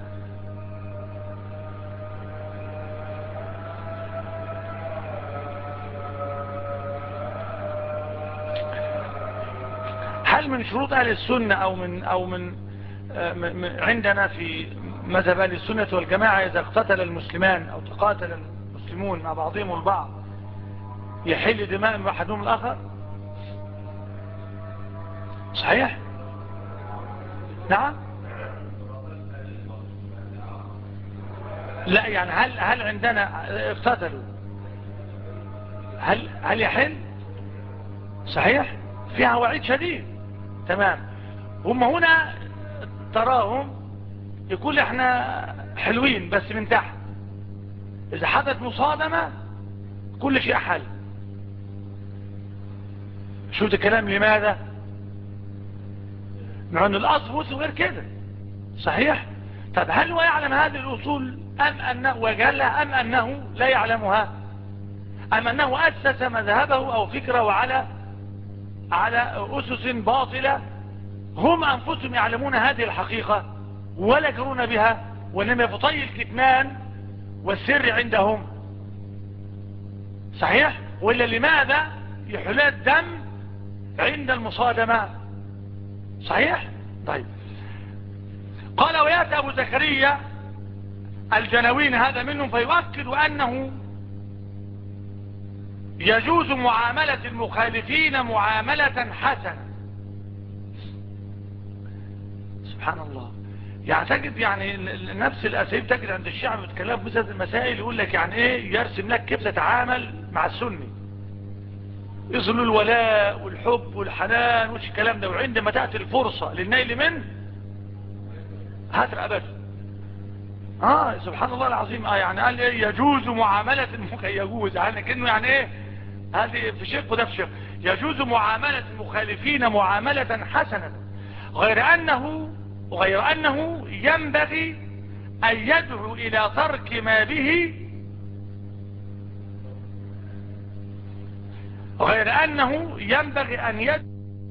هل من شروط اهل السنة او من عندنا في مذهب اهل السنة والجماعة اذا اقتتل المسلمان او تقاتل المسلمون مع بعضهم البعض يحل دماء واحدهم الاخر؟ صحيح؟ نعم. لا يعني هل عندنا اقتتلوا هل يحل؟ صحيح؟ فيها وعيد شديد. تمام. هم هنا تراهم يقول احنا حلوين بس من تحت، اذا حدث مصادمة كل شيء حل. شو ده الكلام؟ لماذا؟ مع ان الاصل غير كده. صحيح. طب هل هو يعلم هذه الاصول ام انه وجلها ام انه لا يعلمها؟ أم أنه أسس مذهبه أو فكره على أسس باطلة هم أنفسهم يعلمون هذه الحقيقة ولا يجرون بها، وإنما في طي الكتمان والسر عندهم. صحيح؟ وإلا لماذا يحل الدم عند المصادمة؟ صحيح؟ طيب. قال ويأتي أبو زكريا الجنوين هذا منهم فيؤكد أنه يجوز معاملة المخالفين معاملة حسنة. سبحان الله. يعني تجد يعني نفس الأساليب تجد عند الشعب بيتكلم في مثل المسائل، يقول لك يعني ايه، يرسم لك كيف تتعامل مع السني، يظهر الولاء والحب والحنان وش الكلام ده، وعندما تأتي الفرصة للنيل منه هاتر أبدا. سبحان الله العظيم. يعني قال ايه يجوز معاملة يجوز يعني كأنه يعني ايه، هذه في شق وده في شق. يجوز معاملة المخالفين معاملة حسنة، غير أنه ينبغي أن يدعو إلى ترك ما به، غير أنه ينبغي أن يدعو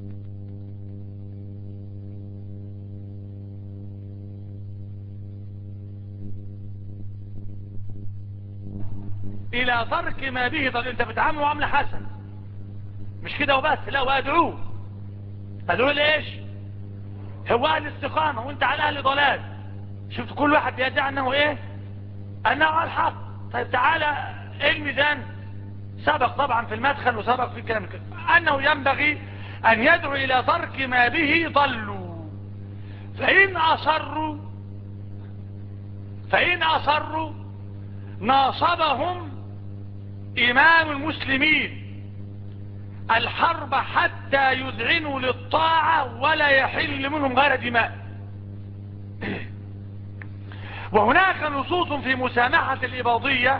إلى ترك ما به. طب أنت بتعامل معاملة حسنة مش كده وبس، لا وأدعوه ليش؟ هو أهل استقامة وانت على أهل ضلال. شفت كل واحد بيدعي أنه ايه، أنه على الحق. طيب تعالى الميزان سبق طبعا في المدخل وسبق في الكلام كده أنه ينبغي أن يدعو إلى ترك ما به ضلوا، فإن أصروا ناصبهم إمام المسلمين الحرب حتى يذعنوا للطاعة ولا يحل منهم غير دماء. وهناك نصوص في مسامحة الإباضية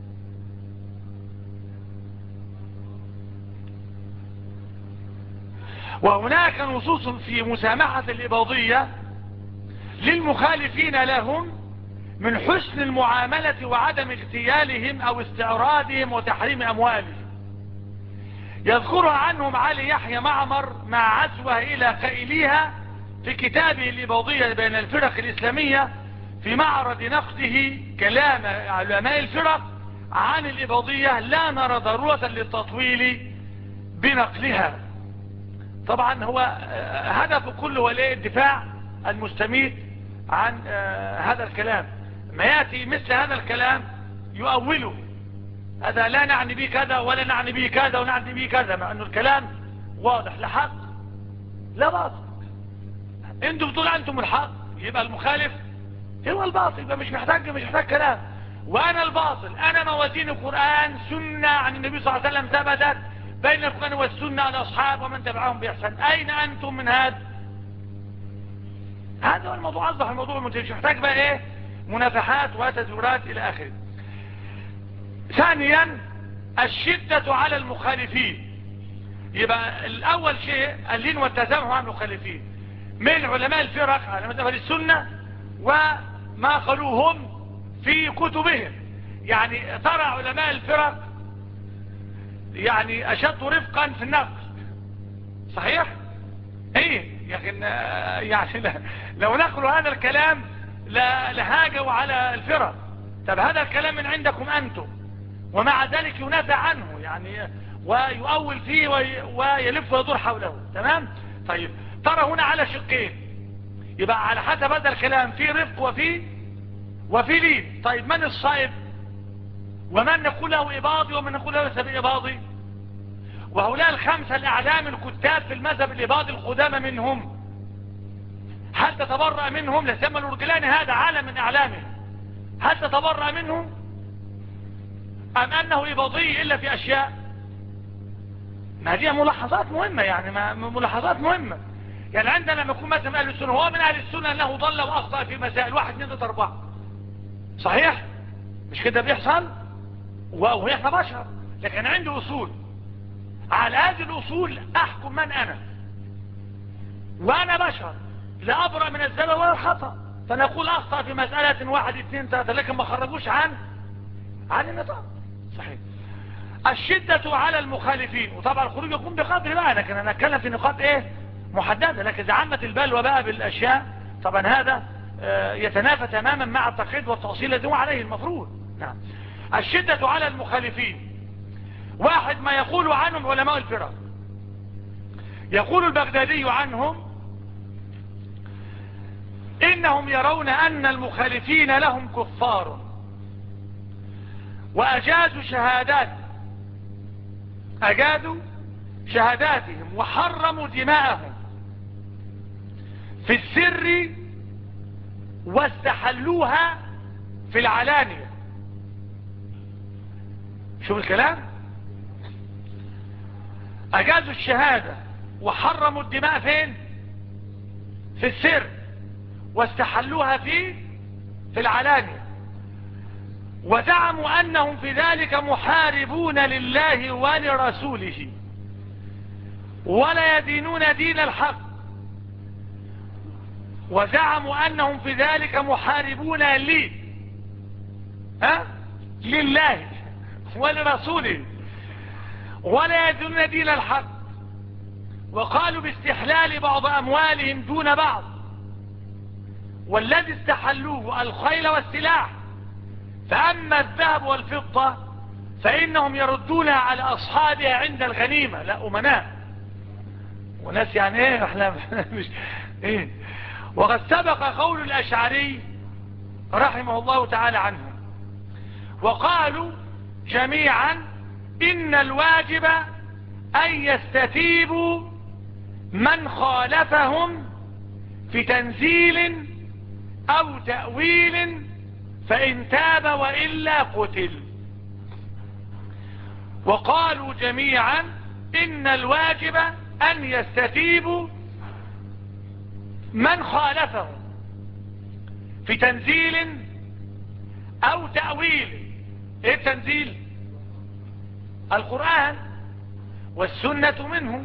للمخالفين لهم من حسن المعاملة وعدم اغتيالهم أو استعراضهم وتحريم أموالهم. يذكرها عنهم علي يحيى معمر مع عزوه إلى قائليها في كتابه الإباضية بين الفرق الإسلامية، في معرض نقده كلام علماء الفرق عن الإباضية لا نرى ضرورة للتطويل بنقلها. طبعا هو هدف كل ولي الدفاع المستميت عن هذا الكلام. ما يأتي مثل هذا الكلام يؤوله، هذا لا نعني به كذا ولا نعني به كذا ونعني به كذا، مع انه الكلام واضح، لا حق لا باطل. انتم بتقول انتم الحق يبقى المخالف هو الباطل، يبقى مش محتاج كلام. وانا الباطل، انا موازين القرآن سنة عن النبي صلى الله عليه وسلم ثبتت بين القرآن والسنة الاصحاب ومن تبعهم بإحسان. اين انتم من هذا هو الموضوع. اصبح الموضوع مش محتاج بقى ايه منافحات وتزورات الى اخره. ثانيا الشدة على المخالفين. يبقى الاول شيء اللين والتسامح مع المخالفين من علماء الفرق على مذهب السنة وما قالوهم في كتبهم. يعني ترى علماء الفرق يعني اشد رفقا في النقل. صحيح ايه يعني لو نقلوا هذا الكلام لهاجوا على الفرق. طب هذا الكلام من عندكم انتم، ومع ذلك ينافع عنه يعني ويؤول فيه ويلف ويدور حوله. تمام. طيب ترى هنا على شقين، يبقى على حسب هذا الكلام في رفق وفي لين. طيب من الصائب، ومن نقول له إباضي ومن نقول له ليس بإباضي؟ وهؤلاء الخمسة الأعلام الكتاب في المذهب الإباضي القدامى منهم، هل تتبرأ منهم؟ لسيما الأرجلاني هذا عالم من أعلامه، هل تتبرأ منه أم أنه إباضي إلا في أشياء؟ ما دي ملاحظات مهمة، يعني ملاحظات مهمة. يعني عندنا لما يكون مثلا أهل السنة، هو من أهل السنة أنه ضل وأخطأ في مسائل 1 2 3 4. صحيح؟ مش كده بيحصل؟ وإحنا بشر، لكن عندي أصول، على هذه الأصول أحكم من أنا، وأنا بشر لا أبرأ من الزلل ولا الخطأ، فنقول أخطأ في مسألة 1 2 3، لكن ما خرجوش عن النطاق. صحيح. الشدة على المخالفين. وطبعا الخروج يكون بقدر بقى، لكن انا اتكلم في نقاط ايه محددة. لكن اذا عمت البلوى بقى بالاشياء طبعا هذا يتنافى تماما مع التقييد والتأصيل الذي هو عليه المفروض. نعم. الشدة على المخالفين. واحد ما يقول عنهم علماء الفرق، يقول البغدادي عنهم إنهم يرون أن المخالفين لهم كفار وأجازوا شهاداتهم وحرموا دماءهم في السر واستحلوها في العلانية. شوف الكلام، أجازوا الشهادة وحرموا الدماء فين؟ في السر، واستحلوها في العلانية، وزعموا أنهم في ذلك محاربون لله ولرسوله ولا يدينون دين الحق. وزعموا أنهم في ذلك محاربون لله ولرسوله ولا يدينون دين الحق. وقالوا باستحلال بعض أموالهم دون بعض، والذي استحلوه الخيل والسلاح، فأما الذهب والفضة فإنهم يردونها على أصحابها عند الغنيمة. لا أمناء وناس يعني ايه احنا مش ايه. وقد سبق قول الأشعري رحمه الله تعالى عنهم، وقالوا جميعا إن الواجب أن يستتيبوا من خالفهم في تنزيل أو تأويل، فإن تاب وإلا قتل. وقالوا جميعا إن الواجب أن يستتيبوا من خالفهم في تنزيل أو تأويل. إيه التنزيل؟ القرآن والسنة منه،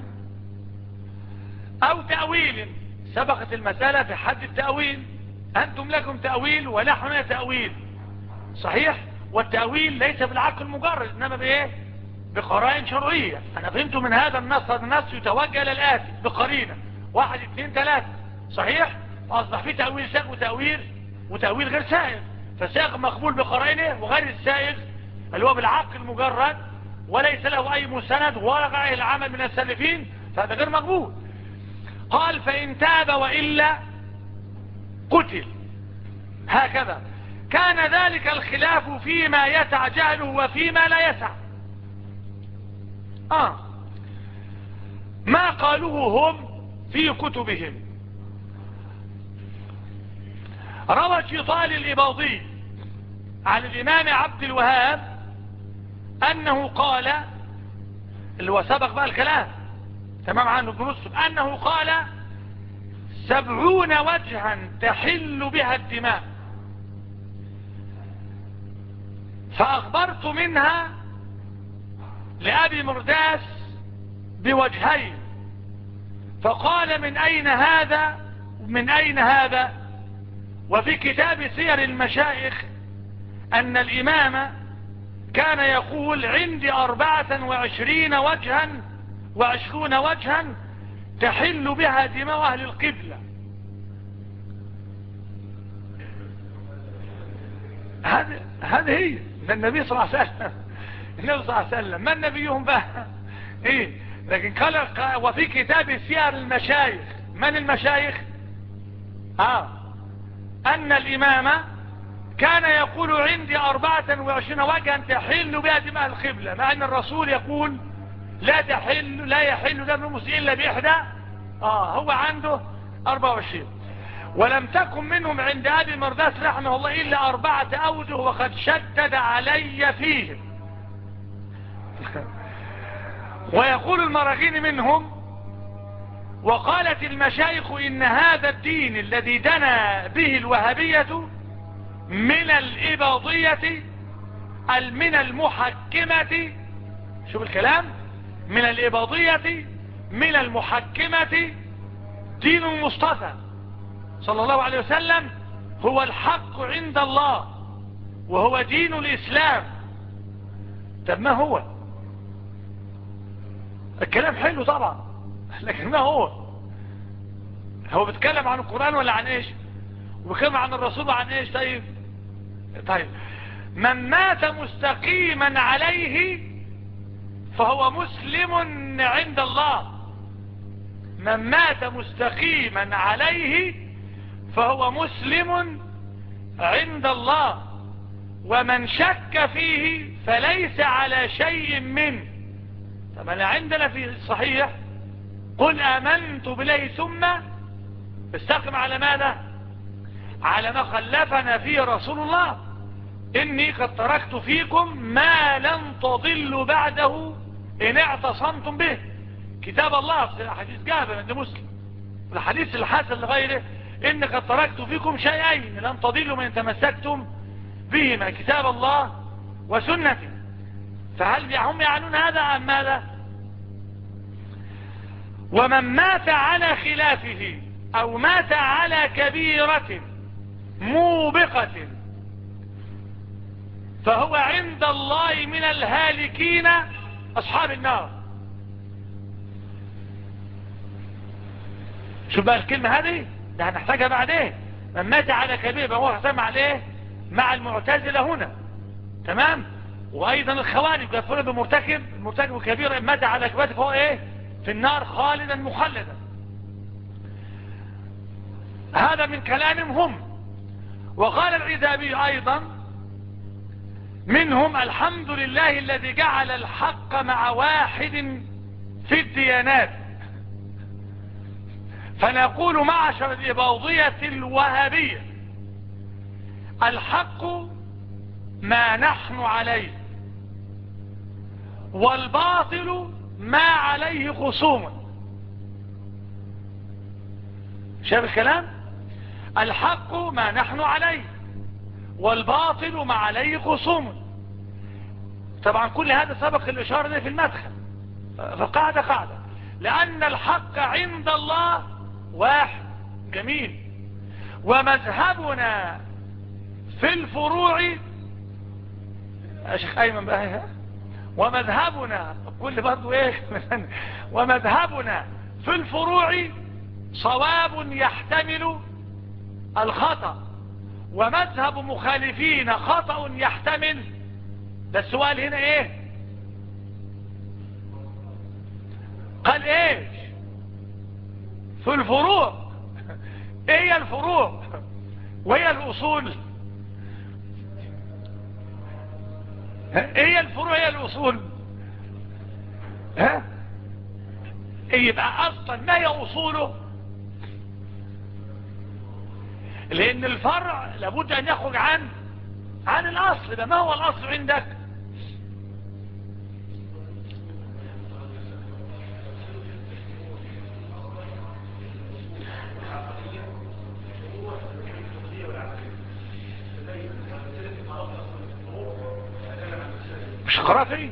أو تأويل. سبقت المسألة في حد التأويل، أنتم لكم تأويل ونحن لنا تأويل، صحيح. والتأويل ليس بالعقل المجرد، إنما بإيه؟ بقرائن شرعية. أنا فهمت من هذا النص، هذا النص يتوجه إلى الآتي بقرينة 1 2 3، صحيح. فأصبح في تأويل سائغ وتأويل غير سائغ. فسائغ مقبول بقرائنه، وغير السائغ اللي هو بالعقل المجرد وليس له أي مستند ولا غير العمل من السلفين، فهذا غير مقبول. قال فإن تاب وإلا قتل. هكذا كان ذلك الخلاف فيما يسع جهله وفيما لا يسع. ما قالوه هم في كتبهم. روى الشيطان الإباضي عن الإمام عبد الوهاب أنه قال، اللي هو سبق بقى الكلام تمام عنه ابن مسلم، أنه قال 70 وجها تحل بها الدماء، فأخبرت منها لأبي مرداس بوجهين، فقال من أين هذا؟ وفي كتاب سير المشايخ أن الإمام كان يقول عندي 24 وجها و20 وجها تحل بها دماء أهل القبلة. هذه هي من النبي صلى الله عليه وسلم. النبي صلى الله عليه وسلم من نبيهم بقى ايه. لكن قال وفي كتاب سير المشايخ، من المشايخ؟ أن الإمام كان يقول عندي 24 وجها تحل بها دماء القبلة، مع أن الرسول يقول لا يحل دم المسلم إلا بإحدى. هو عنده 24. ولم تكن منهم عند أبي مرداس رحمه الله إلا 4 أوجه، وقد شدد علي فيهم. ويقول المراغين منهم وقالت المشايخ إن هذا الدين الذي دنا به الوهابية من الإباضية من المحكمة، شوف الكلام، من الإباضية من المحكمة دين المصطفى صلى الله عليه وسلم هو الحق عند الله وهو دين الإسلام. طب ما هو الكلام حلو طبعا، لكن ما هو بيتكلم عن القرآن ولا عن ايش؟ وبيتكلم عن الرسول وعن ايش؟ طيب من مات مستقيما عليه فهو مسلم عند الله. من مات مستقيما عليه فهو مسلم عند الله، ومن شك فيه فليس على شيء منه. طبعا عندنا في الصحيح قل آمنت بالله ثم استقم على ماذا؟ على ما خلفنا فيه رسول الله، إني قد تركت فيكم ما لن تضلوا بعده إن اعتصمتم به. كتاب الله في حديث جابر عند مسلم، الحديث الحسن لغيره، إن قد تركت فيكم شيئين لن تضلوا من تمسكتم بهما، كتاب الله وسنتي. فهل هم يعنون هذا أم ماذا؟ ومن مات على خلافه أو مات على كبيرة موبقة فهو عند الله من الهالكين أصحاب النار. شوف بقى الكلمة هذه، ده هنحتاجها بعدين. من مات على كبيرة هو احتمع عليه مع المعتزلة هنا، تمام؟ وأيضا الخوارج يقولون بمرتكب كبيرة مات على كبيرة فهو ايه؟ في النار خالدا مخلدا. هذا من كلامهم هم. وقال العذابي أيضا منهم الحمد لله الذي جعل الحق مع واحد في الديانات، فنقول معشر الإباضية الوهابية الحق ما نحن عليه والباطل ما عليه خصوم. شايف الكلام؟ الحق ما نحن عليه والباطل ما عليه خصوم. طبعا كل هذا سبق الإشارة دي في المدخل، فقاعدة قاعدة، لأن الحق عند الله واحد. جميل. ومذهبنا في الفروع يا شيخ أيمن بقى، ومذهبنا كل برضو ايه ومذهبنا في الفروع صواب يحتمل الخطأ، ومذهب مخالفين خطأ يحتمل. ده السؤال هنا ايه؟ قال ايش في الفروع؟ ايه هي الفروع وهي الاصول؟ ايه هي الفروع هي الاصول؟ ها يبقى اصلا ما هي اصوله؟ لان الفرع لابد ان يخرج عن الاصل. ده ما هو الاصل عندك؟ مش خرافي؟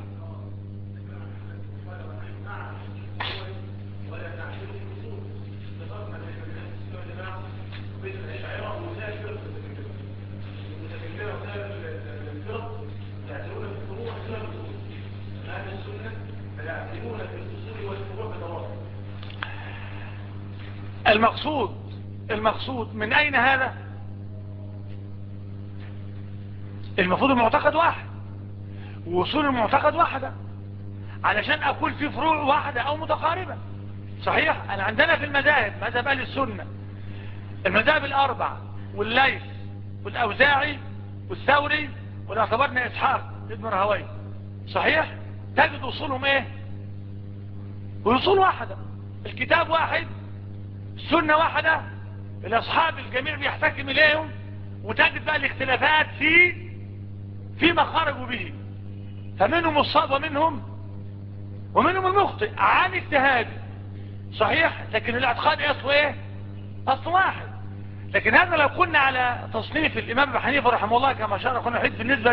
المقصود من اين هذا؟ المفروض المعتقد واحد ووصول المعتقد واحدة، علشان اقول في فروع واحدة او متقاربة. صحيح. انا عندنا في المذاهب مذهب اهل السنة المذاهب الاربعة والليث والاوزاعي والثوري، ولا اعتبرنا اسحاق ابن راهويه، صحيح، تجد اصولهم ايه؟ واصول واحدة، الكتاب واحد، السنة واحدة، الاصحاب الجميع بيحتكم اليهم، وتجد بقى الاختلافات فيما خرجوا به، فمنهم الصواب ومنهم المخطئ عن اجتهاد. صحيح. لكن الاعتقاد اصله ايه؟ اصل واحد. لكن هذا لو كنا على تصنيف الامام ابي حنيفه رحمه الله كما شرح اخونا حيد بالنسبه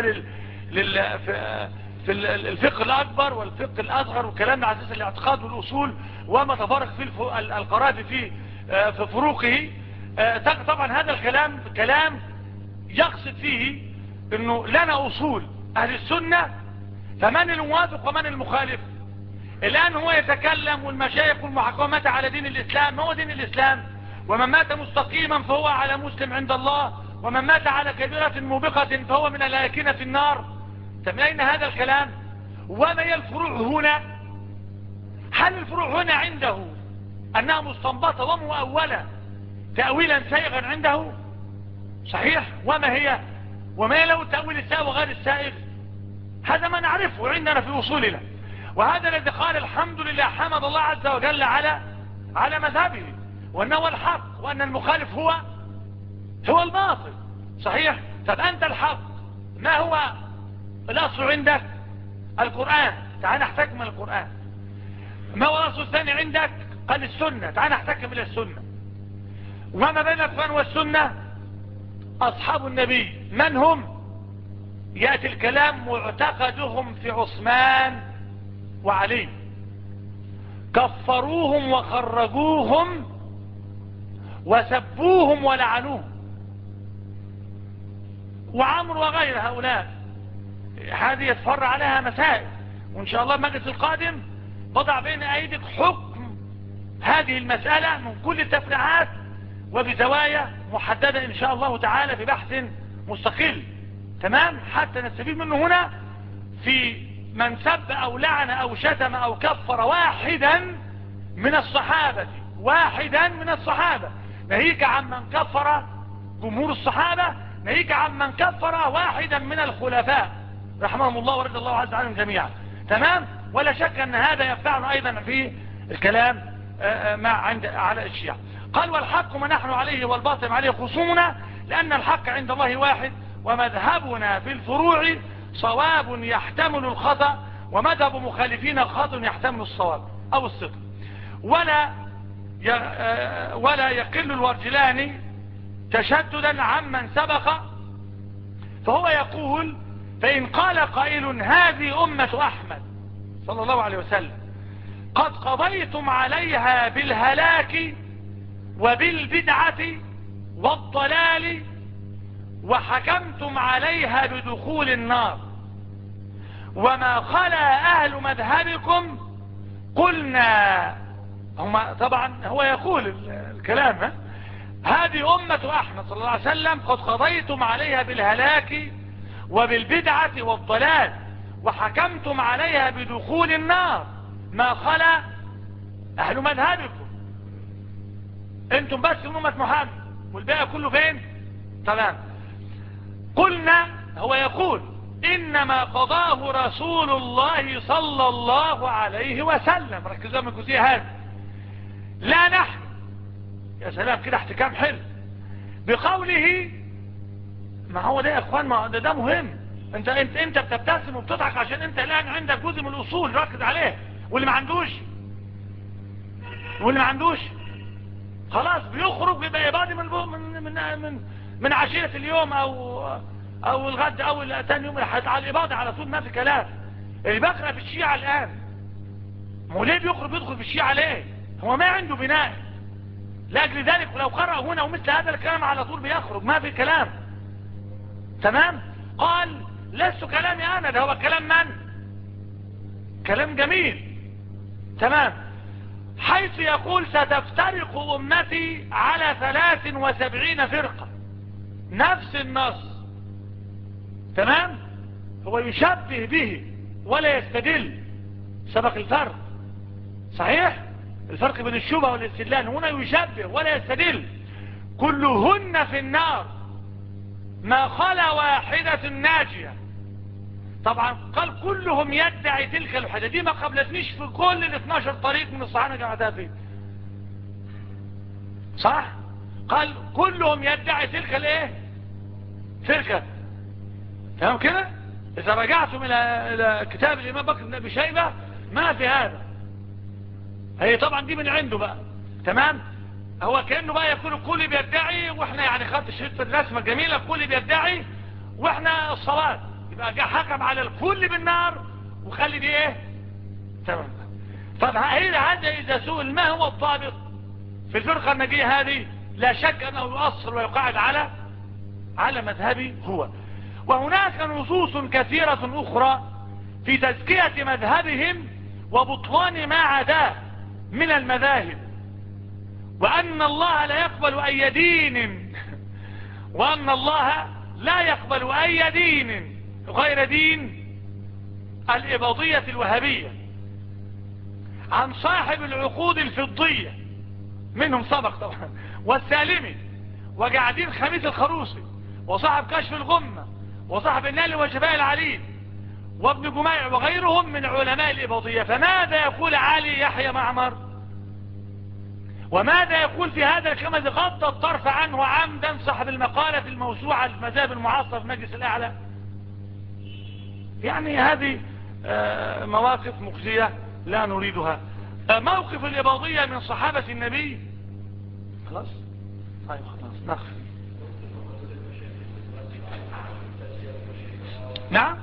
في الفقه الاكبر والفقه الاصغر، وكلامنا على اساس الاعتقاد والاصول وما تفرق فيه القرافي في فروقه، طبعا هذا الكلام كلام يقصد فيه انه لنا اصول اهل السنة، فمن الموافق ومن المخالف. الآن هو يتكلم والمشايخ والمحاكمات على دين الإسلام. ما هو دين الإسلام؟ ومن مات مستقيما فهو على مسلم عند الله، ومن مات على كبيرة موبقة فهو من الآكنة في النار. من أين هذا الكلام؟ وما هي الفروع هنا؟ هل الفروع هنا عنده أنها مستنبطة ومؤولة تأويلا سائغا عنده؟ صحيح. وما هي له التأويل السائغ وغير السائغ؟ هذا ما نعرفه عندنا في أصولنا، وهذا الذي قال الحمد لله حمد الله عز وجل على مذهبه، وأنه هو الحق، وأن المخالف هو الباطل. صحيح. طب أنت الحق ما هو الأصل عندك؟ القرآن. تعال نحتكم من القرآن. ما هو الأصل الثاني عندك؟ قال السنة. تعال نحتكم إلى السنة. وما بين القرآن والسنة أصحاب النبي. من هم؟ يأتي الكلام معتقدهم في عثمان وعلي، كفروهم وخرجوهم وسبوهم ولعنوهم، وعمر وغير هؤلاء. هذه يتفرع عليها مسائل، وإن شاء الله المجلس القادم وضع بين أيديك حكم هذه المسألة من كل التفريعات وبزوايا محددة إن شاء الله تعالى في بحث مستقل. تمام. حتى نستفيد منه هنا في من سب أو لعن أو شتم أو كفر واحدا من الصحابة، ناهيك عن من كفر جمهور الصحابة، ناهيك عن من كفر واحدا من الخلفاء رحمهم الله ورضي الله عز وجل جميعا. تمام. ولا شك أن هذا ينفعنا أيضا في الكلام على الشيعة. قال والحق ما نحن عليه والباطل عليه خصومنا، لأن الحق عند الله واحد، ومذهبنا في الفروع صواب يحتمل الخطأ، ومذهب مخالفين خطأ يحتمل الصواب أو الصدق. ولا يقل الورجلاني تشددا عمن سبق، فهو يقول فإن قال قائل هذه أمة أحمد صلى الله عليه وسلم قد قضيتم عليها بالهلاك وبالبدعة والضلال وحكمتم عليها بدخول النار، وما خلا أهل مذهبكم قلنا. طبعا هو يقول الكلام هذه أمة أحمد صلى الله عليه وسلم قد قضيتم عليها بالهلاك وبالبدعة والضلال وحكمتم عليها بدخول النار، ما خلا أهل مذهبكم. انتم بس من أمة محمد والباقي كله فين؟ تمام. قلنا هو يقول إنما قضاه رسول الله صلى الله عليه وسلم. ركزوا من الجزئية هذه، لا نحن. يا سلام كده احتكام حلو بقوله. ما هو ده يا اخوان، ما ده مهم. انت بتبتسم وبتضحك عشان انت الان عندك جزء من الاصول ركز عليه، واللي ما عندوش خلاص بيخرج بيبقى يبادي من عشية اليوم او الغد او تاني يوم على الاباضة على طول، ما في كلام. اللي بقرأ في الشيعة الان هو ليه بيدخل في الشيعة ليه؟ هو ما عنده بناء لاجل ذلك، ولو قرأ هنا ومثل هذا الكلام على طول بيخرج، ما في كلام. تمام. قال لست كلامي انا، ده هو كلام من؟ كلام جميل. تمام. حيث يقول ستفترق امتي على 73 فرقة، نفس النص. تمام. هو يشبه به ولا يستدل، سبق الفرق. صحيح الفرق بين الشبهة والاستدلال، هنا يشبه ولا يستدل. كلهن في النار ما خلا واحدة ناجية. طبعا قال كلهم يدعي تلك الوحدة، دي ما قبلتنيش في كل ال 12 طريق من الصحابة قاعدها فيه. صح. قال كلهم يدعي تلك الايه فرقة. تمام كده. اذا رجعتم الى كتاب الامام بكر بن ابي شيبة ما في هذا. هي طبعا دي من عنده بقى. تمام. هو كأنه بقى يكون الكل بيدعي، واحنا يعني خدت شريط الرسمة الجميلة الكل بيدعي واحنا الصواب، يبقى جاء حكم على الكل بالنار وخلي دي ايه. تمام. طب هذا اذا سئل ما هو الضابط في الفرقة الناجية هذه، لا شك انه يؤصل ويقعد على مذهبي هو. وهناك نصوص كثيرة اخرى في تزكية مذهبهم وبطلان ما عداه من المذاهب، وأن الله لا يقبل أي دين وأن الله لا يقبل أي دين غير دين الإباضية الوهابية عن صاحب العقود الفضية منهم سبق طبعا، والسالمي، وقاعدين خميس الخروسي، وصاحب كشف الغمة، وصاحب النال وشفاء العليل، وابن جميع، وغيرهم من علماء الإباضية. فماذا يقول علي يحيى معمر؟ وماذا يقول في هذا كما غض الطرف عنه عمدا صاحب المقالة في الموسوعة المذاهب المعاصرة في المجلس الأعلى؟ يعني هذه مواقف مخزية لا نريدها. موقف الإباضية من صحابة النبي. خلاص طيب خلاص نقف. نعم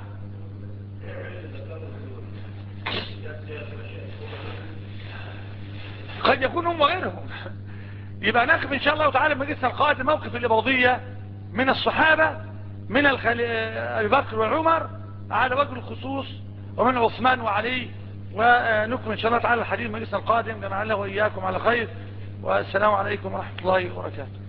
قد يكون هم وغيرهم. يبقى نقف ان شاء الله تعالى مجلسنا القادم موقف الإباضية من الصحابة، من ابي بكر وعمر على وجه الخصوص، ومن عثمان وعلي. ونكمل ان شاء الله تعالى الحديث مجلسنا القادم، جمع الله واياكم على خير، والسلام عليكم ورحمة الله وبركاته.